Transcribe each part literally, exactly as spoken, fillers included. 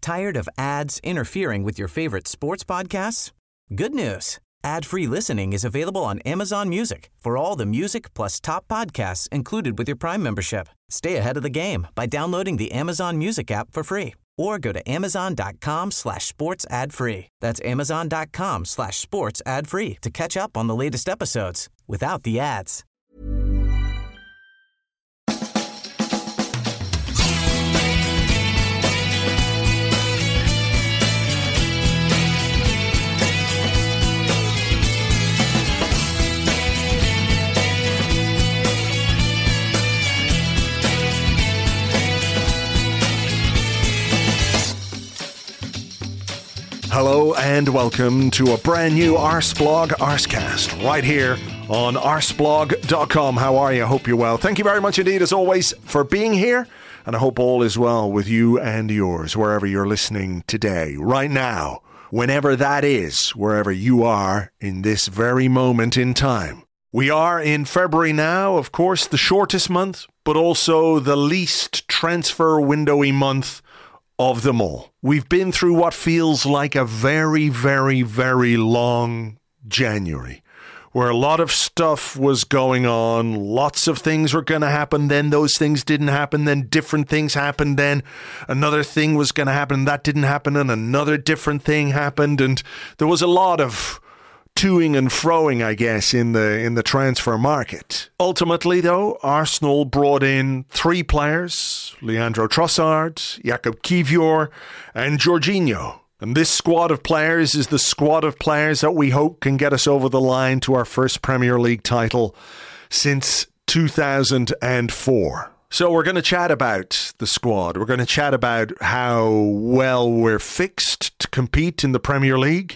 Tired of ads interfering with your favorite sports podcasts? Good news. Ad-free listening is available on Amazon Music for all the music plus top podcasts included with your Prime membership. Stay ahead of the game by downloading the Amazon Music app for free or go to amazon.com slash sports ad free. That's amazon.com slash sports ad free to catch up on the latest episodes without the ads. Hello and welcome to a brand new Arsblog Arscast right here on arsblog dot com. How are you? I hope you're well. Thank you very much indeed, as always, for being here, and I hope all is well with you and yours, wherever you're listening today, right now, whenever that is, wherever you are in this very moment in time. We are in February now, of course, the shortest month, but also the least transfer windowy month of them all. We've been through what feels like a very, very, very long January, where a lot of stuff was going on, lots of things were going to happen, then those things didn't happen, then different things happened, then another thing was going to happen, that didn't happen, and another different thing happened, and there was a lot of toing and froing, I guess, in the in the transfer market. Ultimately, though, Arsenal brought in three players, Leandro Trossard, Jakub Kiwior, and Jorginho. And this squad of players is the squad of players that we hope can get us over the line to our first Premier League title since two thousand four. So we're going to chat about the squad. We're going to chat about how well we're fixed to compete in the Premier League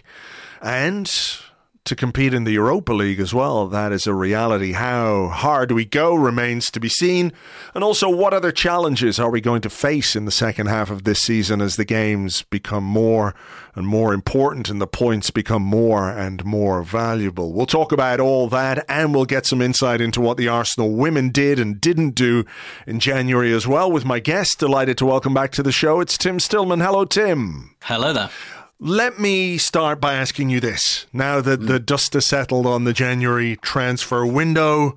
and to compete in the Europa League as well. That is a reality. How hard we go remains to be seen. And also, what other challenges are we going to face in the second half of this season as the games become more and more important and the points become more and more valuable? We'll talk about all that, and we'll get some insight into what the Arsenal women did and didn't do in January as well with my guest. Delighted to welcome back to the show. It's Tim Stillman. Hello, Tim. Hello there. Let me start by asking you this. Now that mm. the dust has settled on the January transfer window,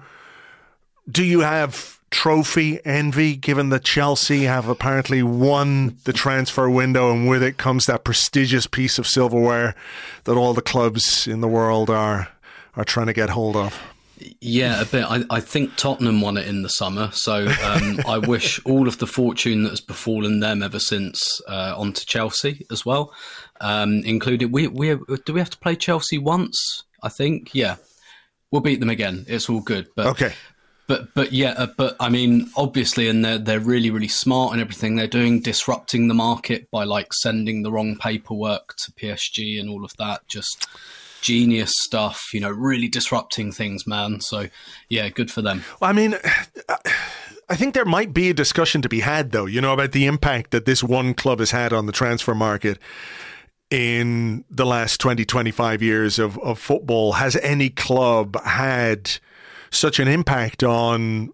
do you have trophy envy, given that Chelsea have apparently won the transfer window, and with it comes that prestigious piece of silverware that all the clubs in the world are are trying to get hold of? Yeah, a bit. I, I think Tottenham won it in the summer, so um, I wish all of the fortune that has befallen them ever since uh, onto Chelsea as well. Um, included, we we do we have to play Chelsea once? I think, yeah, we'll beat them again. It's all good. But, okay. But but yeah, uh, but I mean, obviously, and they're they're really really smart in everything they're doing, disrupting the market by like sending the wrong paperwork to P S G and all of that. Just genius stuff, you know, really disrupting things, man. So, yeah, good for them. Well, I mean, I think there might be a discussion to be had, though, you know, about the impact that this one club has had on the transfer market in the last twenty, twenty-five years of, of football. Has any club had such an impact on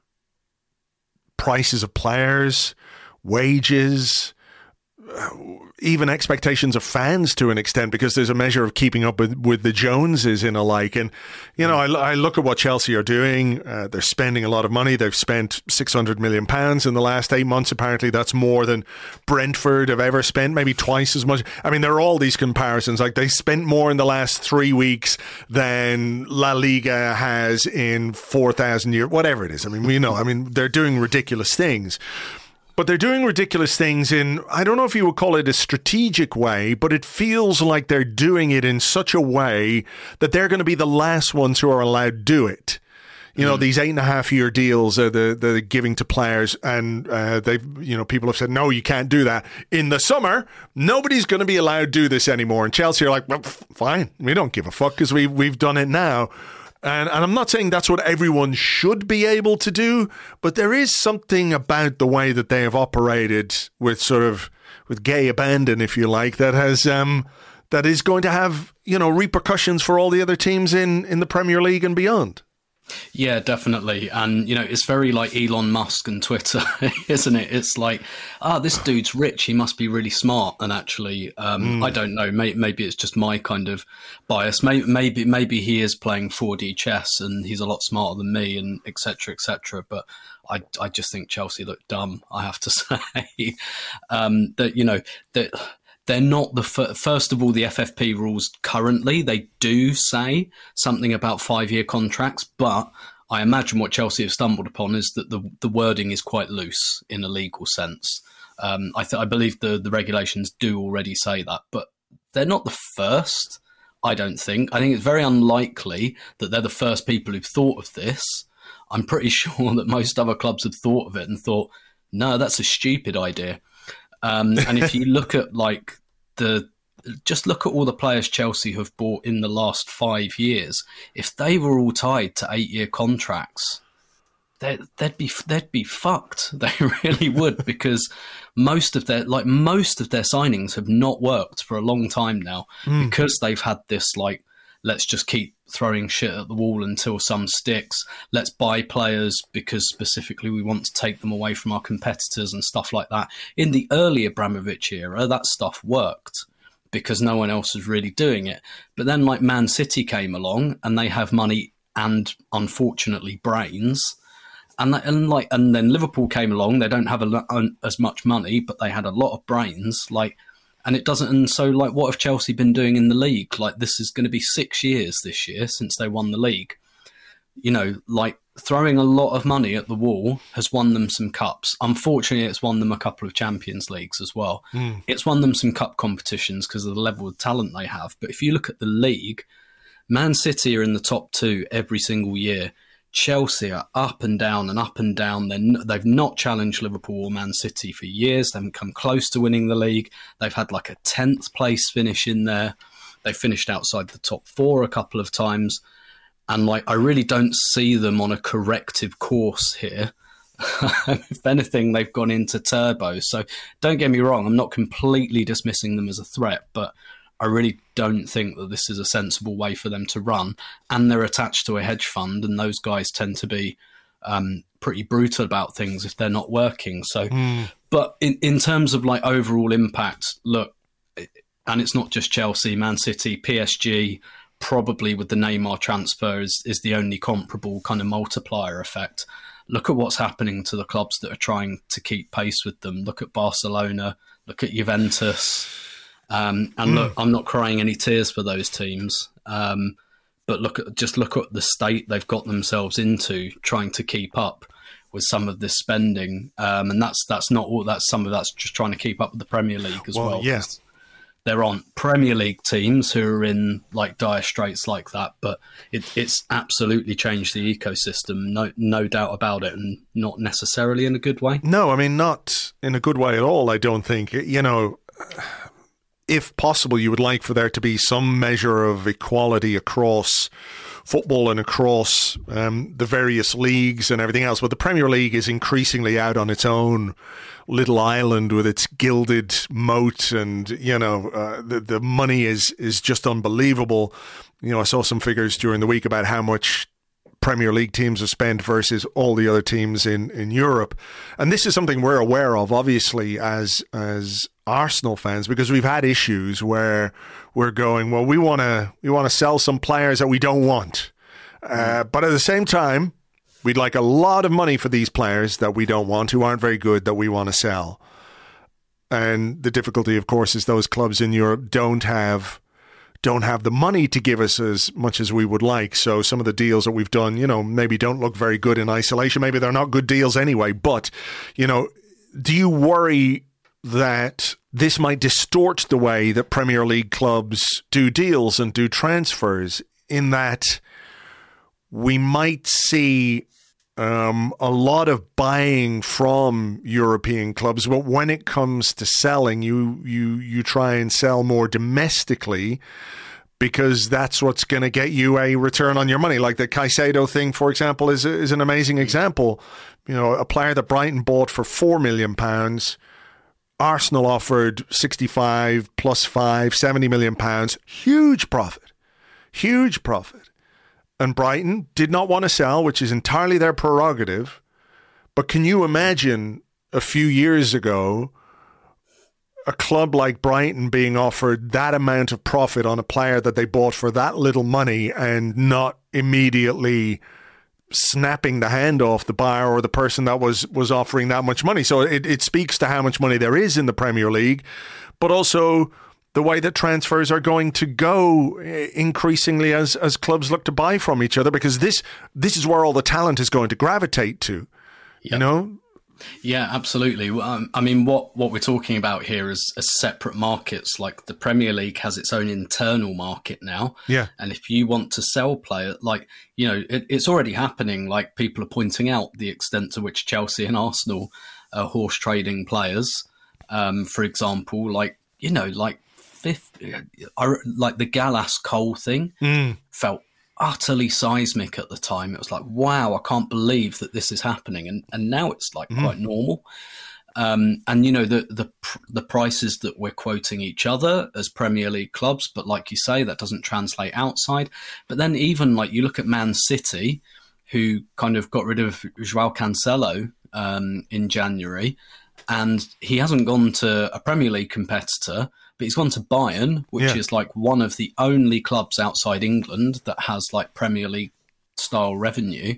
prices of players, wages, even expectations of fans to an extent, because there's a measure of keeping up with, with the Joneses and alike. And, you know, I, I look at what Chelsea are doing. Uh, they're spending a lot of money. They've spent six hundred million pounds in the last eight months. Apparently that's more than Brentford have ever spent, maybe twice as much. I mean, there are all these comparisons. Like, they spent more in the last three weeks than La Liga has in four thousand years, whatever it is. I mean, you know, I mean, they're doing ridiculous things. But they're doing ridiculous things in, I don't know if you would call it a strategic way, but it feels like they're doing it in such a way that they're going to be the last ones who are allowed to do it. You know, mm. these eight and a half year deals are the, the giving to players, and uh, they've, you know, people have said, no, you can't do that. In the summer, nobody's going to be allowed to do this anymore. And Chelsea are like, well, fine, we don't give a fuck because we've, we've done it now. And, and I'm not saying that's what everyone should be able to do, but there is something about the way that they have operated with sort of, with gay abandon, if you like, that has, um, that is going to have, you know, repercussions for all the other teams in, in the Premier League and beyond. Yeah, definitely. And, you know, it's very like Elon Musk and Twitter, isn't it? It's like, ah, oh, this dude's rich. He must be really smart. And actually, um, mm. I don't know. Maybe, maybe it's just my kind of bias. Maybe, maybe, maybe he is playing four D chess and he's a lot smarter than me, and et cetera, et cetera. But I, I just think Chelsea look dumb, I have to say. um, that, you know, that... They're not the f- first of all, the F F P rules currently, they do say something about five-year contracts, but I imagine what Chelsea have stumbled upon is that the, the wording is quite loose in a legal sense. Um, I, th- I believe the, the regulations do already say that, but they're not the first, I don't think. I think it's very unlikely that they're the first people who've thought of this. I'm pretty sure that most other clubs have thought of it and thought, no, that's a stupid idea. Um, and if you look at like the, just look at all the players Chelsea have bought in the last five years. If they were all tied to eight-year contracts, they'd, they'd be they'd be fucked. They really would, because most of their like most of their signings have not worked for a long time now mm. because they've had this like, let's just keep throwing shit at the wall until some sticks. Let's buy players because specifically we want to take them away from our competitors and stuff like that. In the early Abramovich era, that stuff worked because no one else was really doing it. But then like Man City came along and they have money and unfortunately brains. And, that, and like and then Liverpool came along. They don't have a, as much money, but they had a lot of brains. Like, And it doesn't, and so like, what have Chelsea been doing in the league? Like, this is going to be six years this year since they won the league. You know, like throwing a lot of money at the wall has won them some cups. Unfortunately, it's won them a couple of Champions Leagues as well. Mm. It's won them some cup competitions because of the level of talent they have. But if you look at the league, Man City are in the top two every single year. Chelsea are up and down and up and down. They're n- they've not challenged Liverpool or Man City for years. They haven't come close to winning the league. They've had like a tenth place finish in there. They finished outside the top four a couple of times. And like, I really don't see them on a corrective course here. If anything, they've gone into turbo. So don't get me wrong, I'm not completely dismissing them as a threat, but I really don't think that this is a sensible way for them to run. And they're attached to a hedge fund, and those guys tend to be um, pretty brutal about things if they're not working. So, mm. but in, in terms of like overall impact, look, and it's not just Chelsea, Man City, P S G, probably with the Neymar transfer is, is the only comparable kind of multiplier effect. Look at what's happening to the clubs that are trying to keep pace with them. Look at Barcelona, look at Juventus. Um, and mm. look, I'm not crying any tears for those teams, um, but look at just look at the state they've got themselves into, trying to keep up with some of this spending, um, and that's that's not all. That's some of that's just trying to keep up with the Premier League as well. well. Yes, there aren't Premier League teams who are in like dire straits like that, but it, it's absolutely changed the ecosystem, no no doubt about it, and not necessarily in a good way. No, I mean not in a good way at all. I don't think, you know. If possible, you would like for there to be some measure of equality across football and across um, the various leagues and everything else. But the Premier League is increasingly out on its own little island with its gilded moat, and you know uh, the the money is is just unbelievable. You know, I saw some figures during the week about how much Premier League teams have spent versus all the other teams in, in Europe. And this is something we're aware of, obviously, as as Arsenal fans, because we've had issues where we're going, well, we want to we want to sell some players that we don't want. Uh, but at the same time, we'd like a lot of money for these players that we don't want, who aren't very good, that we want to sell. And the difficulty, of course, is those clubs in Europe don't have don't have the money to give us as much as we would like. So some of the deals that we've done, you know, maybe don't look very good in isolation. Maybe they're not good deals anyway. But, you know, do you worry that this might distort the way that Premier League clubs do deals and do transfers, in that we might see um, a lot of buying from European clubs, but when it comes to selling, you you you try and sell more domestically because that's what's going to get you a return on your money. Like the Caicedo thing, for example, is is an amazing example. You know, a player that Brighton bought for four million pounds, Arsenal offered sixty-five plus five, seventy million pounds. Huge profit, huge profit. and Brighton did not want to sell, which is entirely their prerogative. But can you imagine a few years ago a club like Brighton being offered that amount of profit on a player that they bought for that little money and not immediately snapping the hand off the buyer or the person that was was offering that much money? So it, it speaks to how much money there is in the Premier League, but also the way that transfers are going to go increasingly as as clubs look to buy from each other, because this this is where all the talent is going to gravitate to. Yep. You know? Yeah, absolutely. Um, I mean, what, what we're talking about here is, is separate markets. Like the Premier League has its own internal market now. Yeah. And if you want to sell players, like, you know, it, it's already happening. Like people are pointing out the extent to which Chelsea and Arsenal are horse trading players. Um, for example, like, you know, like fifth, like the Gallas Cole thing mm. felt utterly seismic at the time. It was like, wow, I can't believe that this is happening, and and now it's like mm. quite normal. Um, and you know the the the prices that we're quoting each other as Premier League clubs, but like you say, that doesn't translate outside. But then even like you look at Man City, who kind of got rid of Joao Cancelo um, in January, and he hasn't gone to a Premier League competitor, but he's gone to Bayern, which yeah. is like one of the only clubs outside England that has like Premier League style revenue.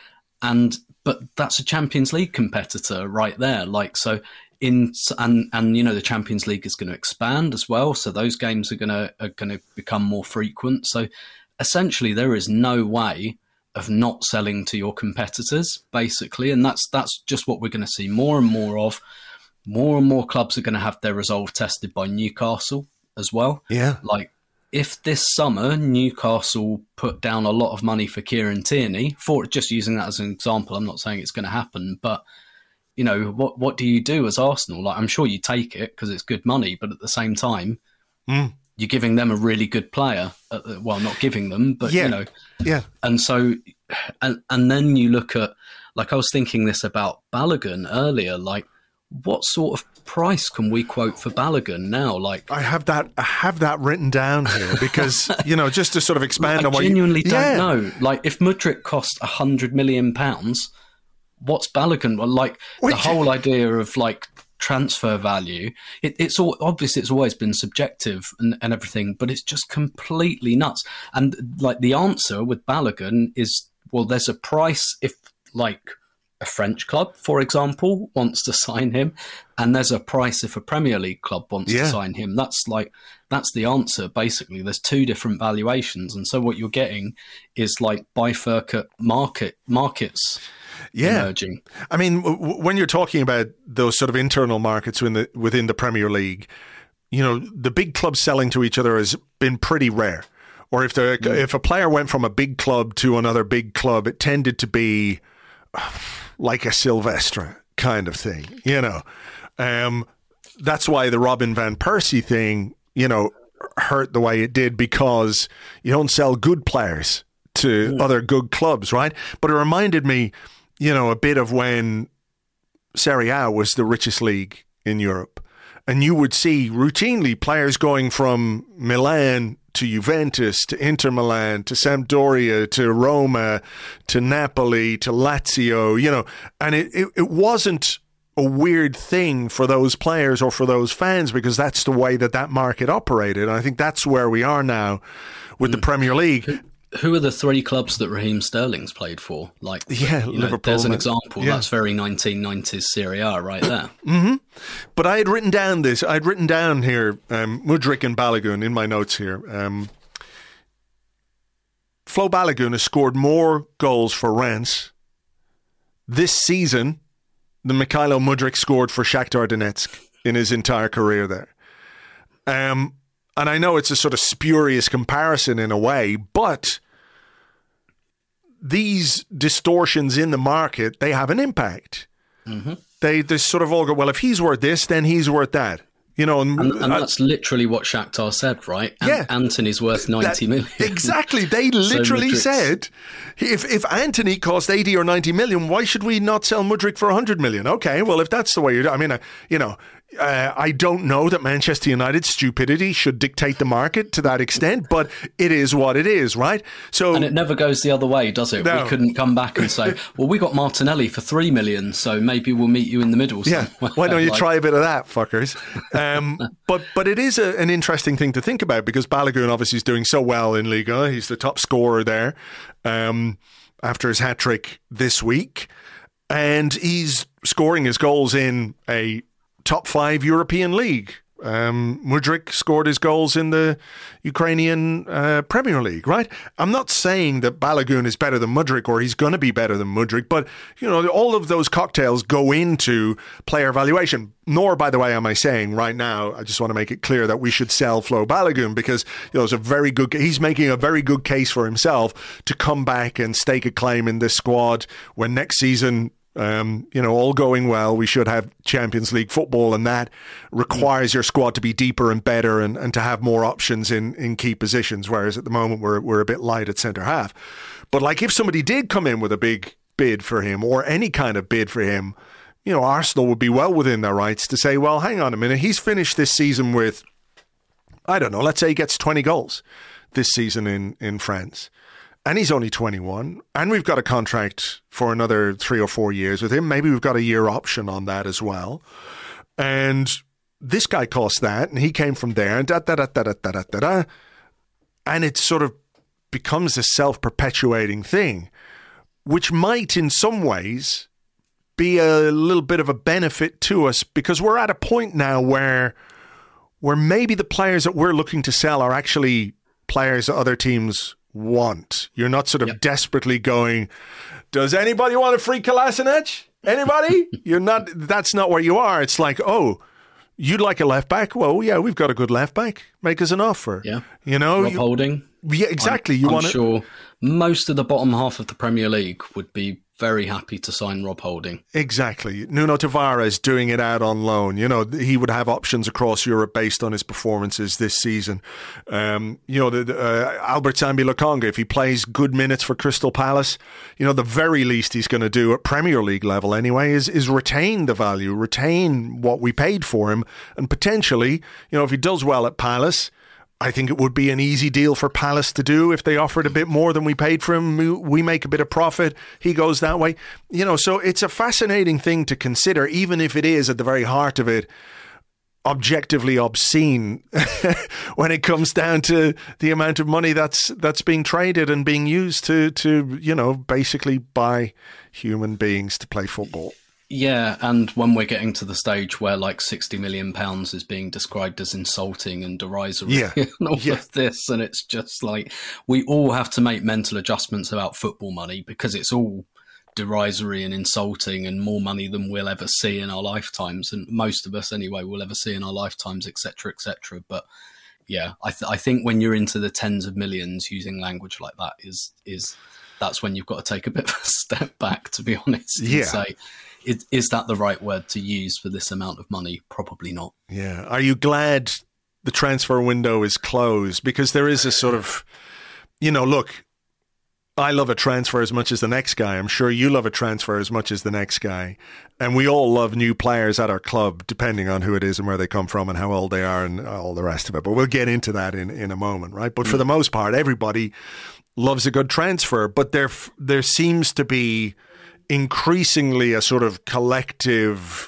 And, but that's a Champions League competitor right there. Like, so in, and, and, you know, the Champions League is going to expand as well. So those games are going to, are going to become more frequent. So essentially there is no way of not selling to your competitors, basically. And that's, that's just what we're going to see more and more of. More and more clubs are going to have their resolve tested by Newcastle as well. Yeah. Like, if this summer Newcastle put down a lot of money for Kieran Tierney, for just using that as an example, I'm not saying it's going to happen, but, you know, what what do you do as Arsenal? Like, I'm sure you take it because it's good money, but at the same time, mm. you're giving them a really good player. Uh, well, not giving them, but, yeah. you know. Yeah. And so, and, and then you look at, like, I was thinking this about Balogun earlier, like, what sort of price can we quote for Balogun now? Like, I have that, I have that written down here because, you know, just to sort of expand I on what genuinely you, don't yeah. know. Like, if Mudryk cost a hundred million pounds, what's Balogun? Well, like Wait. the whole idea of like transfer value, it, it's all obviously it's always been subjective and, and everything, but it's just completely nuts. And like the answer with Balogun is, well, there's a price if like a French club, for example, wants to sign him, and there's a price if a Premier League club wants yeah. to sign him. That's like that's the answer. Basically, there's two different valuations, and so what you're getting is like bifurcate market markets. Yeah, emerging. I mean, w- when you're talking about those sort of internal markets within the within the Premier League, you know, the big clubs selling to each other has been pretty rare. Or if the mm. if a player went from a big club to another big club, it tended to be like a Silvestre kind of thing, you know. Um, that's why the Robin Van Persie thing, you know, hurt the way it did, because you don't sell good players to mm. other good clubs, right? But it reminded me, you know, a bit of when Serie A was the richest league in Europe. And you would see routinely players going from Milan to Juventus, to Inter Milan, to Sampdoria, to Roma, to Napoli, to Lazio, you know, and it, it, it wasn't a weird thing for those players or for those fans, because that's the way that that market operated. And I think that's where we are now with mm. the Premier League. Who, who are the three clubs that Raheem Sterling's played for? Like, yeah, you know, Liverpool. There's an example. Yeah. That's very nineteen nineties Serie A right there. mm-hmm. But I had written down this. I'd written down here um, Mudryk and Balogun in my notes here. Um, Flo Balogun has scored more goals for Reims this season than Mikhailo Mudryk scored for Shakhtar Donetsk in his entire career there. Um, and I know it's a sort of spurious comparison in a way, but these distortions in the market, they have an impact. Mm-hmm. They, they sort of all go, well, if he's worth this, then he's worth that. You know, and, and, and that's literally what Shakhtar said, right? An- yeah, Antony's worth ninety that, million. Exactly. They literally so said, if if Antony cost eighty or ninety million, why should we not sell Mudryk for one hundred million? Okay, well, if that's the way you're, I mean, uh, you know, Uh, I don't know that Manchester United's stupidity should dictate the market to that extent, but it is what it is, right? So, and it never goes the other way, does it? No. We couldn't come back and say, well, we got Martinelli for three million, so maybe we'll meet you in the middle somewhere. Yeah, why don't you like, try a bit of that, fuckers? Um, but but it is a, an interesting thing to think about, because Balogun obviously is doing so well in Liga. He's the top scorer there um, after his hat-trick this week. And he's scoring his goals in a top five European league. Um, Mudryk scored his goals in the Ukrainian uh, Premier League, right? I'm not saying that Balogun is better than Mudryk or he's going to be better than Mudryk, but, you know, all of those cocktails go into player valuation. Nor, by the way, am I saying right now, I just want to make it clear that we should sell Flo Balogun, because, you know, it's a very good, he's making a very good case for himself to come back and stake a claim in this squad when next season, Um, you know, all going well, we should have Champions League football, and that requires your squad to be deeper and better and, and to have more options in, in key positions, whereas at the moment we're we're a bit light at centre half. But like if somebody did come in with a big bid for him, or any kind of bid for him, you know, Arsenal would be well within their rights to say, well, hang on a minute, he's finished this season with, I don't know, let's say he gets twenty goals this season in, in France. And he's only twenty-one, and we've got a contract for another three or four years with him. Maybe we've got a year option on that as well. And this guy cost that, and he came from there, and da da da da da da da da. And it sort of becomes a self-perpetuating thing, which might, in some ways, be a little bit of a benefit to us, because we're at a point now where, where maybe the players that we're looking to sell are actually players that other teams want. You're not sort of yep. desperately going, does anybody want a free Kolasinac? Anybody? You're not, that's not where you are. It's like, oh, you'd like a left back? Well, yeah, we've got a good left back. Make us an offer. Yeah. You know, Rob you, Holding. Yeah, exactly. I'm, you I'm want sure most of the bottom half of the Premier League would be very happy to sign Rob Holding. Exactly. Nuno Tavares doing it out on loan. You know, he would have options across Europe based on his performances this season. Um, you know, the, the, uh, Albert Sambi Lokonga, if he plays good minutes for Crystal Palace, you know, the very least he's going to do at Premier League level anyway is, is retain the value, retain what we paid for him. And potentially, you know, if he does well at Palace, I think it would be an easy deal for Palace to do if they offered a bit more than we paid for him. We make a bit of profit. He goes that way. You know, so it's a fascinating thing to consider, even if it is at the very heart of it objectively obscene when it comes down to the amount of money that's that's being traded and being used to, to you know, basically buy human beings to play football. Yeah, and when we're getting to the stage where like sixty million pounds is being described as insulting and derisory yeah. and all yeah. of this, and it's just like we all have to make mental adjustments about football money because it's all derisory and insulting and more money than we'll ever see in our lifetimes, and most of us anyway will ever see in our lifetimes, et cetera, et cetera. But yeah, I, th- I think when you're into the tens of millions, using language like that is is that's when you've got to take a bit of a step back, to be honest, and yeah. say, Is, is that the right word to use for this amount of money? Probably not. Yeah. Are you glad the transfer window is closed? Because there is a sort of, you know, look, I love a transfer as much as the next guy. I'm sure you love a transfer as much as the next guy. And we all love new players at our club, depending on who it is and where they come from and how old they are and all the rest of it. But we'll get into that in, in a moment, right? But for the most part, everybody loves a good transfer. But there there seems to be increasingly a sort of collective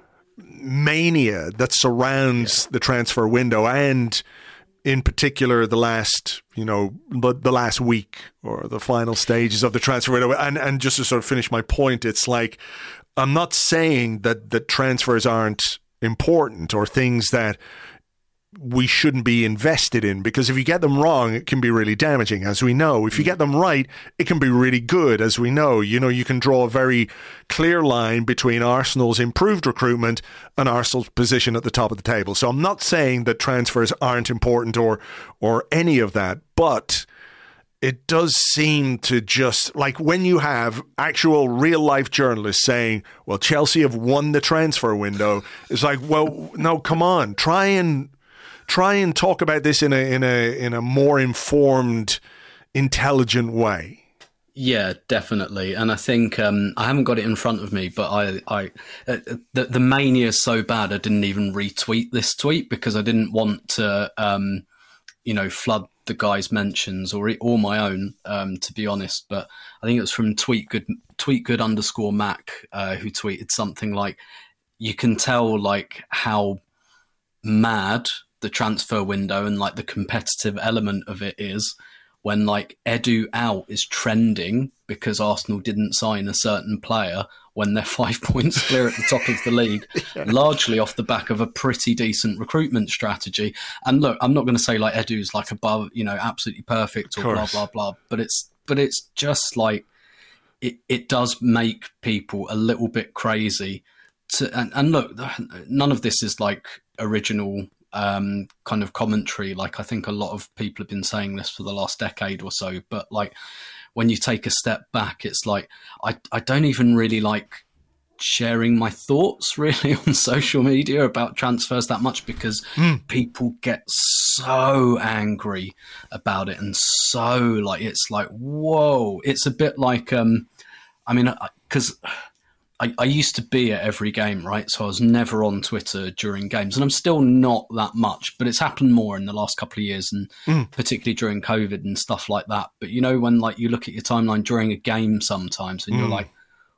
mania that surrounds yeah. the transfer window, and in particular the last, you know, the, the last week or the final stages of the transfer window. And and just to sort of finish my point, it's like, I'm not saying that that transfers aren't important or things that we shouldn't be invested in, because if you get them wrong, it can be really damaging, as we know. If you get them right, it can be really good, as we know. You know, you can draw a very clear line between Arsenal's improved recruitment and Arsenal's position at the top of the table. So I'm not saying that transfers aren't important or or any of that, but it does seem to just, like when you have actual real life journalists saying, well, Chelsea have won the transfer window, it's like, well, no, come on, try and Try and talk about this in a in a in a more informed, intelligent way. Yeah, definitely. And I think um, I haven't got it in front of me, but I, I uh, the, the mania is so bad I didn't even retweet this tweet because I didn't want to, um, you know, flood the guy's mentions or or my own, um, to be honest. But I think it was from tweetgood tweetgood underscore Mac uh, who tweeted something like, "You can tell like how mad the transfer window and like the competitive element of it is." When like Edu out is trending because Arsenal didn't sign a certain player when they're five points clear at the top of the league, yeah. largely off the back of a pretty decent recruitment strategy. And look, I'm not going to say like Edu's like above, you know, absolutely perfect or blah, blah, blah, but it's, but it's just like, it, it does make people a little bit crazy to, and, and look, none of this is like original um kind of commentary. Like I think a lot of people have been saying this for the last decade or so, but like when you take a step back, it's like I, I don't even really like sharing my thoughts really on social media about transfers that much because mm. people get so angry about it and so like it's like whoa, it's a bit like um I mean because I, I used to be at every game, right? So I was never on Twitter during games, and I'm still not that much, but it's happened more in the last couple of years, and mm. particularly during COVID and stuff like that. But you know, when like you look at your timeline during a game sometimes, and mm. you're like,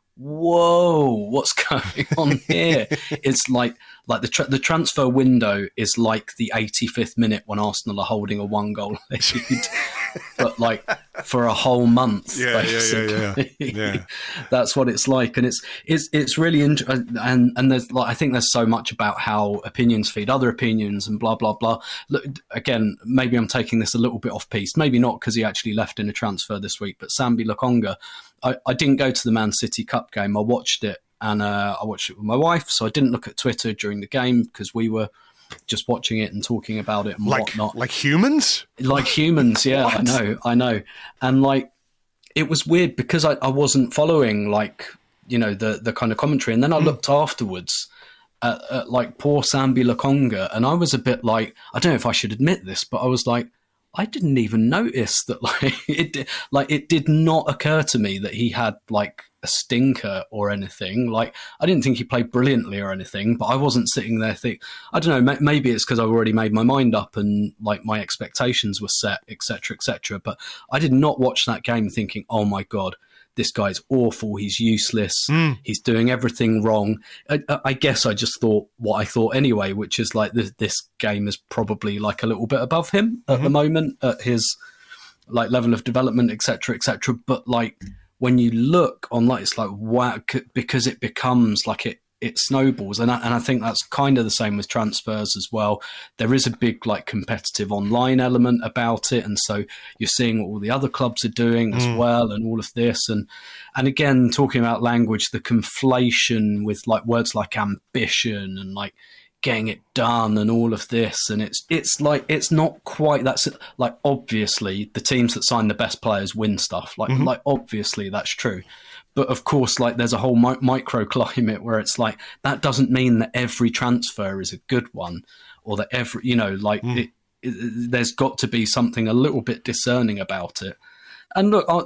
"Whoa, what's going on here?" It's like like the tra- the transfer window is like the eighty-fifth minute when Arsenal are holding a one goal lead, but like for a whole month. Yeah, basically. yeah, yeah, yeah. yeah. That's what it's like, and it's it's it's really interesting. And and there's like I think there's so much about how opinions feed other opinions and blah blah blah. Look, again, maybe I'm taking this a little bit off piece. Maybe not because he actually left in a transfer this week. But Sambi Lokonga, I, I didn't go to the Man City Cup game. I watched it, and uh, I watched it with my wife. So I didn't look at Twitter during the game because we were just watching it and talking about it and like, whatnot. Like humans? Like humans, yeah, What? I know, I know. And like, it was weird because I, I wasn't following like, you know, the, the kind of commentary. And then I mm. looked afterwards at, at like poor Sambi Lokonga, and I was a bit like, I don't know if I should admit this, but I was like, I didn't even notice that like it, like it did not occur to me that he had like a stinker or anything. Like I didn't think he played brilliantly or anything, but I wasn't sitting there think I don't know, maybe it's because I've already made my mind up and like my expectations were set, etc, etc. But I did not watch that game thinking, oh my god, this guy's awful, he's useless, mm. he's doing everything wrong. I, I guess I just thought what I thought anyway, which is like this, this game is probably like a little bit above him at mm-hmm. the moment at his like level of development, etc, etc. But like when you look online, it's like wow, because it becomes like it it snowballs, and I, and I think that's kind of the same with transfers as well. There is a big like competitive online element about it, and so you're seeing what all the other clubs are doing as mm. well, and all of this, and and again talking about language, the conflation with like words like ambition and like getting it done and all of this, and it's it's like it's not quite that's like obviously the teams that sign the best players win stuff like mm-hmm. like obviously that's true. But of course, like there's a whole mi- microclimate where it's like that doesn't mean that every transfer is a good one, or that every you know like mm. it, it, there's got to be something a little bit discerning about it. And look, uh,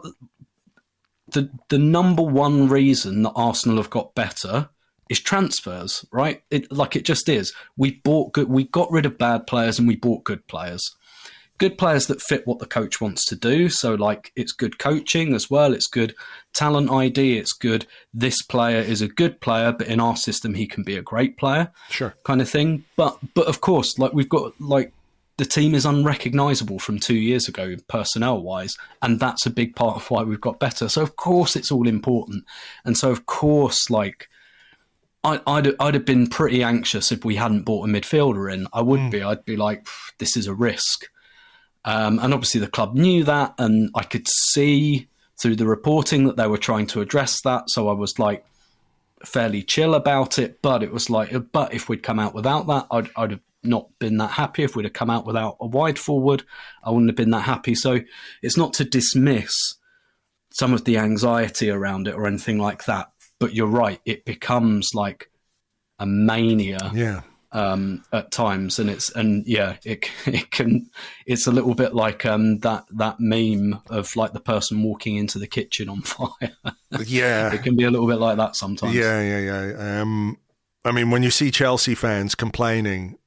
the the number one reason that Arsenal have got better is transfers, right? It like it just is. We bought good, we got rid of bad players and we bought good players. Good players that fit what the coach wants to do. So, like, it's good coaching as well. It's good talent I D. It's good. This player is a good player, but in our system, he can be a great player. Sure. Kind of thing. But, but of course, like, we've got, like, the team is unrecognisable from two years ago, personnel-wise. And that's a big part of why we've got better. So, of course, it's all important. And so, of course, like, I, I'd, I'd have been pretty anxious if we hadn't bought a midfielder in. I would mm. be. I'd be like, this is a risk. Um, and obviously the club knew that, and I could see through the reporting that they were trying to address that. So I was like fairly chill about it, but it was like, but if we'd come out without that, I'd, I'd have not been that happy. If we'd have come out without a wide forward, I wouldn't have been that happy. So it's not to dismiss some of the anxiety around it or anything like that, but you're right. It becomes like a mania. Yeah. um, at times, and it's and yeah, it it can it's a little bit like um, that that meme of like the person walking into the kitchen on fire. Yeah, it can be a little bit like that sometimes. Yeah, yeah, yeah. Um, I mean, when you see Chelsea fans complaining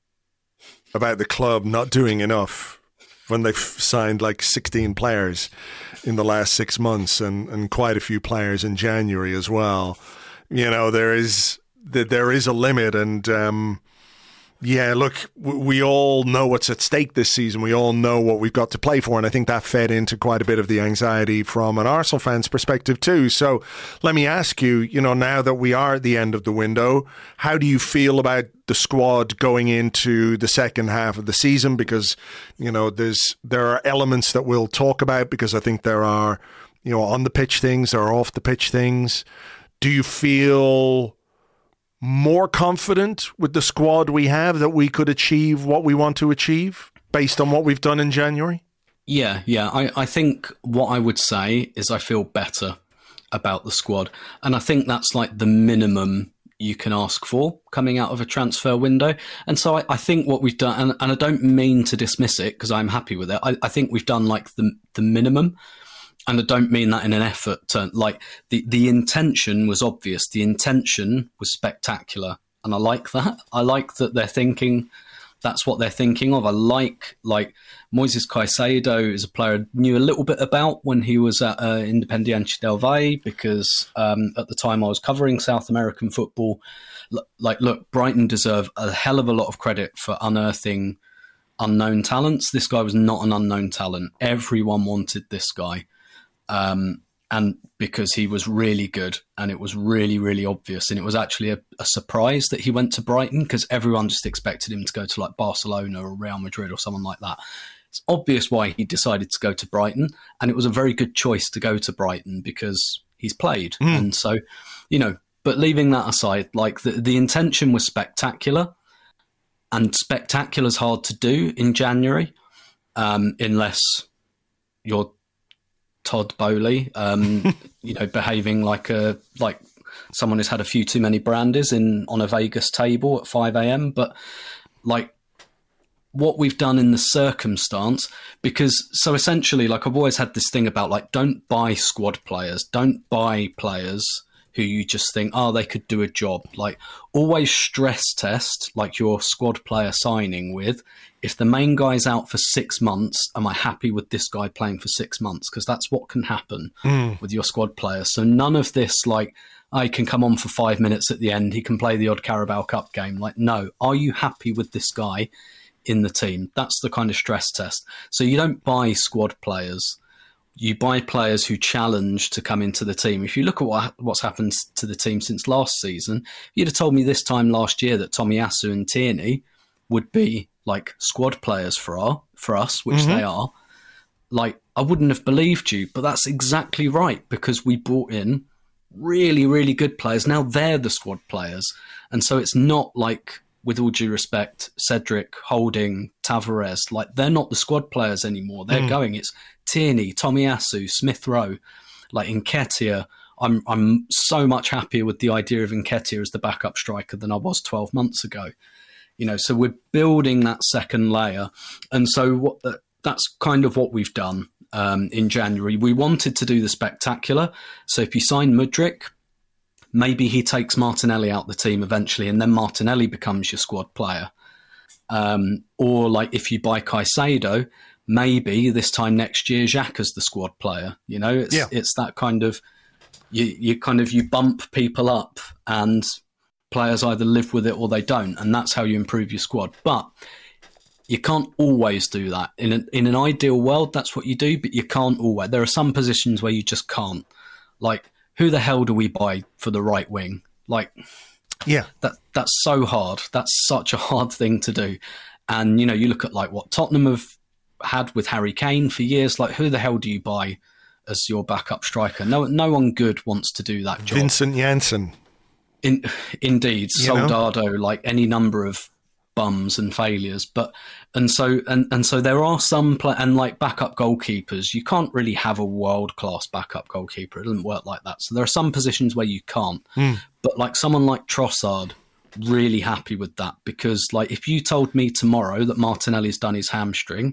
about the club not doing enough when they've signed like sixteen players in the last six months and, and quite a few players in January as well, you know, there is there is a limit, and. Um, Yeah, look, we all know what's at stake this season. We all know what we've got to play for, and I think that fed into quite a bit of the anxiety from an Arsenal fan's perspective too. So let me ask you, you know, now that we are at the end of the window, how do you feel about the squad going into the second half of the season? Because, you know, there's there are elements that we'll talk about, because I think there are, you know, on the pitch things, there are off the pitch things. Do you feel more confident with the squad we have that we could achieve what we want to achieve based on what we've done in January? Yeah, yeah. I, I think what I would say is I feel better about the squad. And I think that's like the minimum you can ask for coming out of a transfer window. And so I, I think what we've done, and, and I don't mean to dismiss it because I'm happy with it, I, I think we've done like the the minimum. And I don't mean that in an effort to, like, the, the intention was obvious. The intention was spectacular. And I like that. I like that they're thinking, that's what they're thinking of. I like, like, Moises Caicedo is a player I knew a little bit about when he was at uh, Independiente del Valle, because um, at the time I was covering South American football. L- like, look, Brighton deserve a hell of a lot of credit for unearthing unknown talents. This guy was not an unknown talent. Everyone wanted this guy. Um, and because he was really good, and it was really, really obvious. And it was actually a, a surprise that he went to Brighton, because everyone just expected him to go to like Barcelona or Real Madrid or someone like that. It's obvious why he decided to go to Brighton. And it was a very good choice to go to Brighton because he's played. Mm. And so, you know, but leaving that aside, like the, the intention was spectacular, and spectacular is hard to do in January, um, unless you're Todd Bowley, um, you know, behaving like a like someone who's had a few too many brandies in on a Vegas table at five a.m. But like what we've done in the circumstance, because so essentially, like I've always had this thing about like don't buy squad players, don't buy players who you just think, oh, they could do a job. Like always stress test like your squad player signing with, if the main guy's out for six months, am I happy with this guy playing for six months? Because that's what can happen mm. with your squad player. So none of this like, I can come on for five minutes at the end, he can play the odd Carabao Cup game. Like, no, are you happy with this guy in the team? That's the kind of stress test. So you don't buy squad players. You buy players who challenge to come into the team. If you look at what, what's happened to the team since last season, you'd have told me this time last year that Tomiyasu and Tierney would be like squad players for our, for us, which mm-hmm. they are. Like, I wouldn't have believed you, but that's exactly right, because we brought in really, really good players. Now they're the squad players. And so it's not like, with all due respect, Cedric, Holding, Tavares, like they're not the squad players anymore. They're mm. going, it's Tierney, Tomiyasu, Smith Rowe, like Nketiah. I'm I'm so much happier with the idea of Nketiah as the backup striker than I was twelve months ago. You know, so we're building that second layer. And so what the, that's kind of what we've done um, in January. We wanted to do the spectacular. So if you sign Mudryk, maybe he takes Martinelli out the team eventually, and then Martinelli becomes your squad player. Um, or like if you buy Caicedo, maybe this time next year, Xhaka's the squad player. You know, it's, yeah. it's that kind of, you, you kind of, you bump people up and players either live with it or they don't. And that's how you improve your squad. But you can't always do that. In an, in an ideal world, that's what you do, but you can't always. There are some positions where you just can't. Like, who the hell do we buy for the right wing? Like, yeah, that that's so hard. That's such a hard thing to do. And, you know, you look at like what Tottenham have had with Harry Kane for years. Like, who the hell do you buy as your backup striker? No, no one good wants to do that job. Vincent Janssen. In, indeed, you Soldado, know? Like any number of bums and failures. But and so and, and so there are some play, and like backup goalkeepers, you can't really have a world class backup goalkeeper. It doesn't work like that. So there are some positions where you can't. Mm. But like someone like Trossard really happy with that, because like if you told me tomorrow that Martinelli's done his hamstring,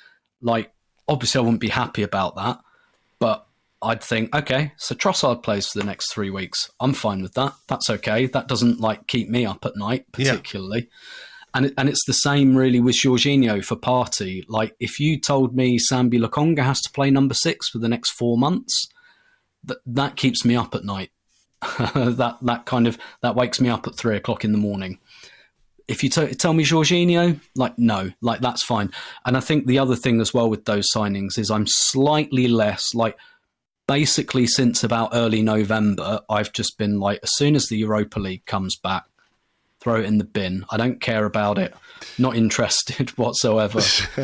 like obviously I wouldn't be happy about that, but I'd think, okay, so Trossard plays for the next three weeks. I'm fine with that. That's okay. That doesn't like keep me up at night particularly. Yeah. And it, and it's the same really with Jorginho for Partey. Like if you told me Sambi Lokonga has to play number six for the next four months, that that keeps me up at night. that that kind of that wakes me up at three o'clock in the morning. If you t- tell me Jorginho, like no, like that's fine. And I think the other thing as well with those signings is I'm slightly less like. Basically, since about early November, I've just been like, as soon as the Europa League comes back, throw it in the bin. I don't care about it. Not interested whatsoever.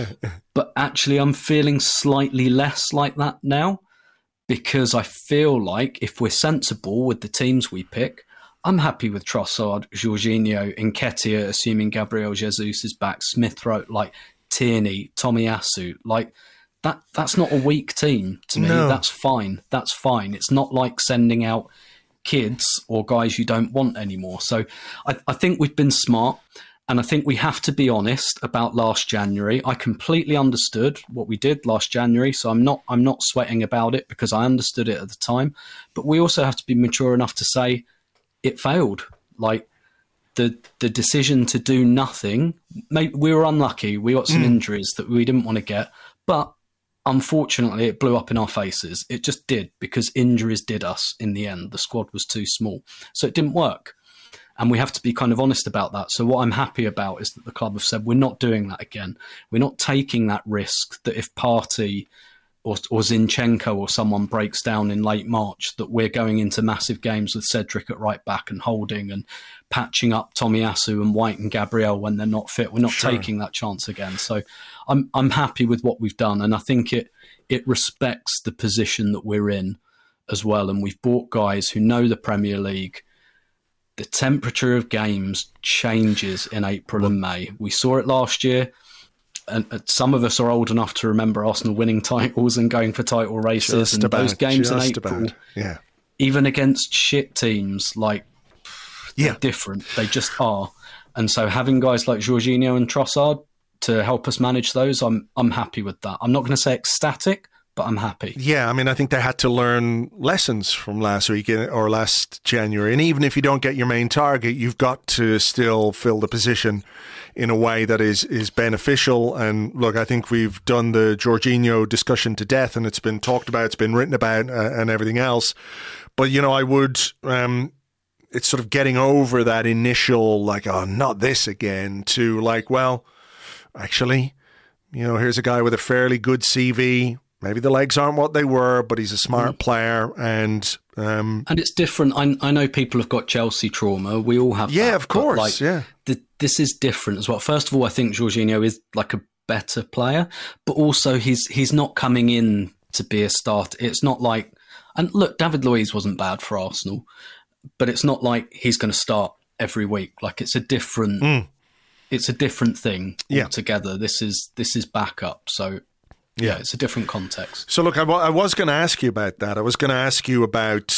But actually, I'm feeling slightly less like that now, because I feel like if we're sensible with the teams we pick, I'm happy with Trossard, Jorginho, Nketiah, assuming Gabriel Jesus is back, Smith Rowe, like Tierney, Tomiyasu, like... That that's not a weak team to me. No. That's fine. That's fine. It's not like sending out kids or guys you don't want anymore. So I, I think we've been smart, and I think we have to be honest about last January. I completely understood what we did last January, so I'm not I'm not sweating about it because I understood it at the time. But we also have to be mature enough to say it failed. Like the the decision to do nothing. Maybe we were unlucky. We got some mm. injuries that we didn't want to get, but unfortunately, it blew up in our faces. It just did, because injuries did us in the end. The squad was too small. So it didn't work. And we have to be kind of honest about that. So what I'm happy about is that the club have said, we're not doing that again. We're not taking that risk that if Partey or, or Zinchenko or someone breaks down in late March, that we're going into massive games with Cedric at right back and Holding and patching up Tomiyasu and White and Gabriel when they're not fit. We're not sure. taking that chance again. So I'm I'm happy with what we've done, and I think it it respects the position that we're in as well. And we've bought guys who know the Premier League. The temperature of games changes in April and May. We saw it last year, and some of us are old enough to remember Arsenal winning titles and going for title races, just and about, those games in April, about, yeah. even against shit teams, like they're yeah. different. They just are. And so having guys like Jorginho and Trossard to help us manage those, I'm I'm happy with that. I'm not going to say ecstatic, but I'm happy. Yeah, I mean, I think they had to learn lessons from last week or last January. And even if you don't get your main target, you've got to still fill the position in a way that is, is beneficial. And look, I think we've done the Jorginho discussion to death, and it's been talked about, it's been written about, uh, and everything else. But, you know, I would... Um, it's sort of getting over that initial, like, oh, not this again, to like, well, actually, you know, here's a guy with a fairly good C V. Maybe the legs aren't what they were, but he's a smart mm. player, and um, and it's different. I, I know people have got Chelsea trauma. We all have. Yeah, that, of course. Like, yeah, the, this is different as well. First of all, I think Jorginho is like a better player, but also he's he's not coming in to be a starter. It's not like, and look, David Luiz wasn't bad for Arsenal, but it's not like he's going to start every week. Like it's a different, mm. it's a different thing altogether. Yeah. This is this is backup. So. Yeah. yeah, it's a different context. So, look, I, w- I was going to ask you about that. I was going to ask you about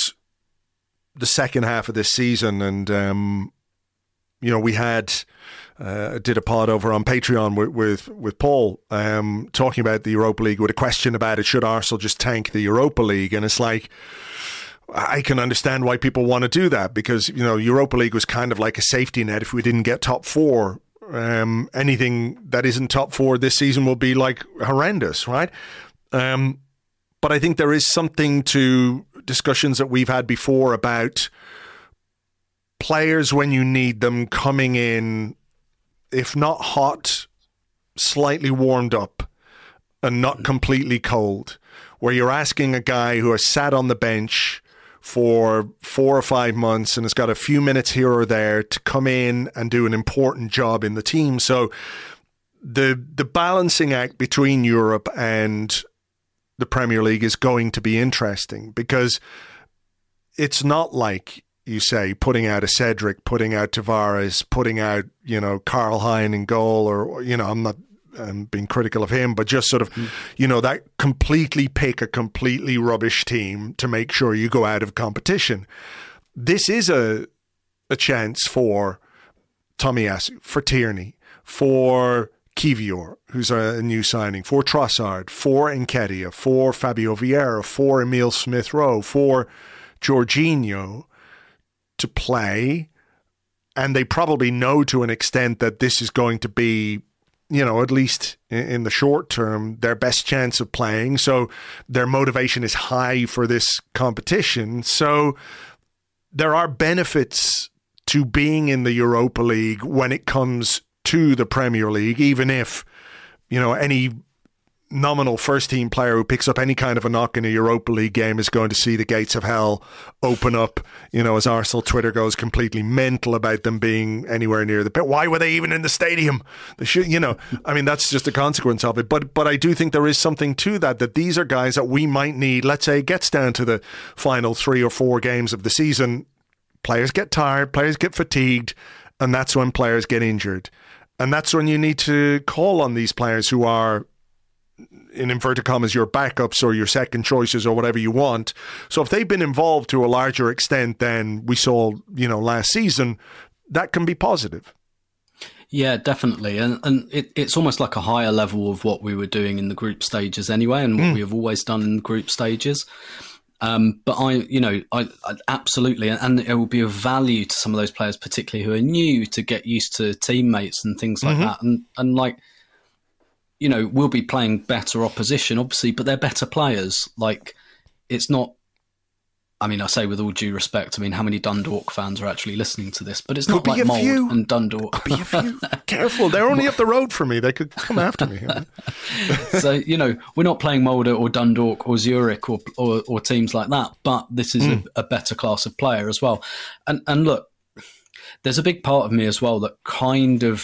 the second half of this season. And, um, you know, we had, uh, did a pod over on Patreon with with, with Paul um, talking about the Europa League with a question about it. Should Arsenal just tank the Europa League? And it's like, I can understand why people want to do that because, you know, Europa League was kind of like a safety net if we didn't get top four. Um, anything that isn't top four this season will be like horrendous, right? Um, but I think there is something to discussions that we've had before about players when you need them coming in, if not hot, slightly warmed up and not completely cold, where you're asking a guy who has sat on the bench for four or five months and has got a few minutes here or there to come in and do an important job in the team. So the the balancing act between Europe and the Premier League is going to be interesting because it's not like, you say, putting out a Cedric, putting out Tavares, putting out, you know, Karl Hein in goal, or, you know, I'm not um, being critical of him, but just sort of, mm. you know, that completely pick a completely rubbish team to make sure you go out of competition. This is a a chance for Tomiyasu, for Tierney, for Kivior, who's a new signing, for Trossard, for Nketiah, for Fabio Vieira, for Emile Smith-Rowe, for Jorginho to play. And they probably know to an extent that this is going to be, you know, at least in the short term, their best chance of playing. So their motivation is high for this competition. So there are benefits to being in the Europa League when it comes to the Premier League, even if, you know, any nominal first team player who picks up any kind of a knock in a Europa League game is going to see the gates of hell open up, you know, as Arsenal Twitter goes completely mental about them being anywhere near the pit. Why were they even in the stadium? They should, you know, I mean, that's just a consequence of it. But but I do think there is something to that, that these are guys that we might need. Let's say it gets down to the final three or four games of the season. Players get tired, players get fatigued, and that's when players get injured. And that's when you need to call on these players who are, in inverted commas, your backups or your second choices or whatever you want. So if they've been involved to a larger extent than we saw, you know, last season, that can be positive. Yeah, definitely. And and it, it's almost like a higher level of what we were doing in the group stages anyway, and what mm. we have always done in the group stages. Um, but I, you know, I, I absolutely, and it will be of value to some of those players, particularly who are new, to get used to teammates and things like mm-hmm. that. And, and like, you know, we'll be playing better opposition, obviously, but they're better players. Like, it's not, I mean, I say with all due respect, I mean, how many Dundalk fans are actually listening to this? But it's not like Mold few. and Dundalk. Could be a few. Careful, they're only up the road from me. They could come after me. So, you know, we're not playing Molde or Dundalk or Zurich or or, or teams like that, but this is mm. a, a better class of player as well. And and look, there's a big part of me as well that kind of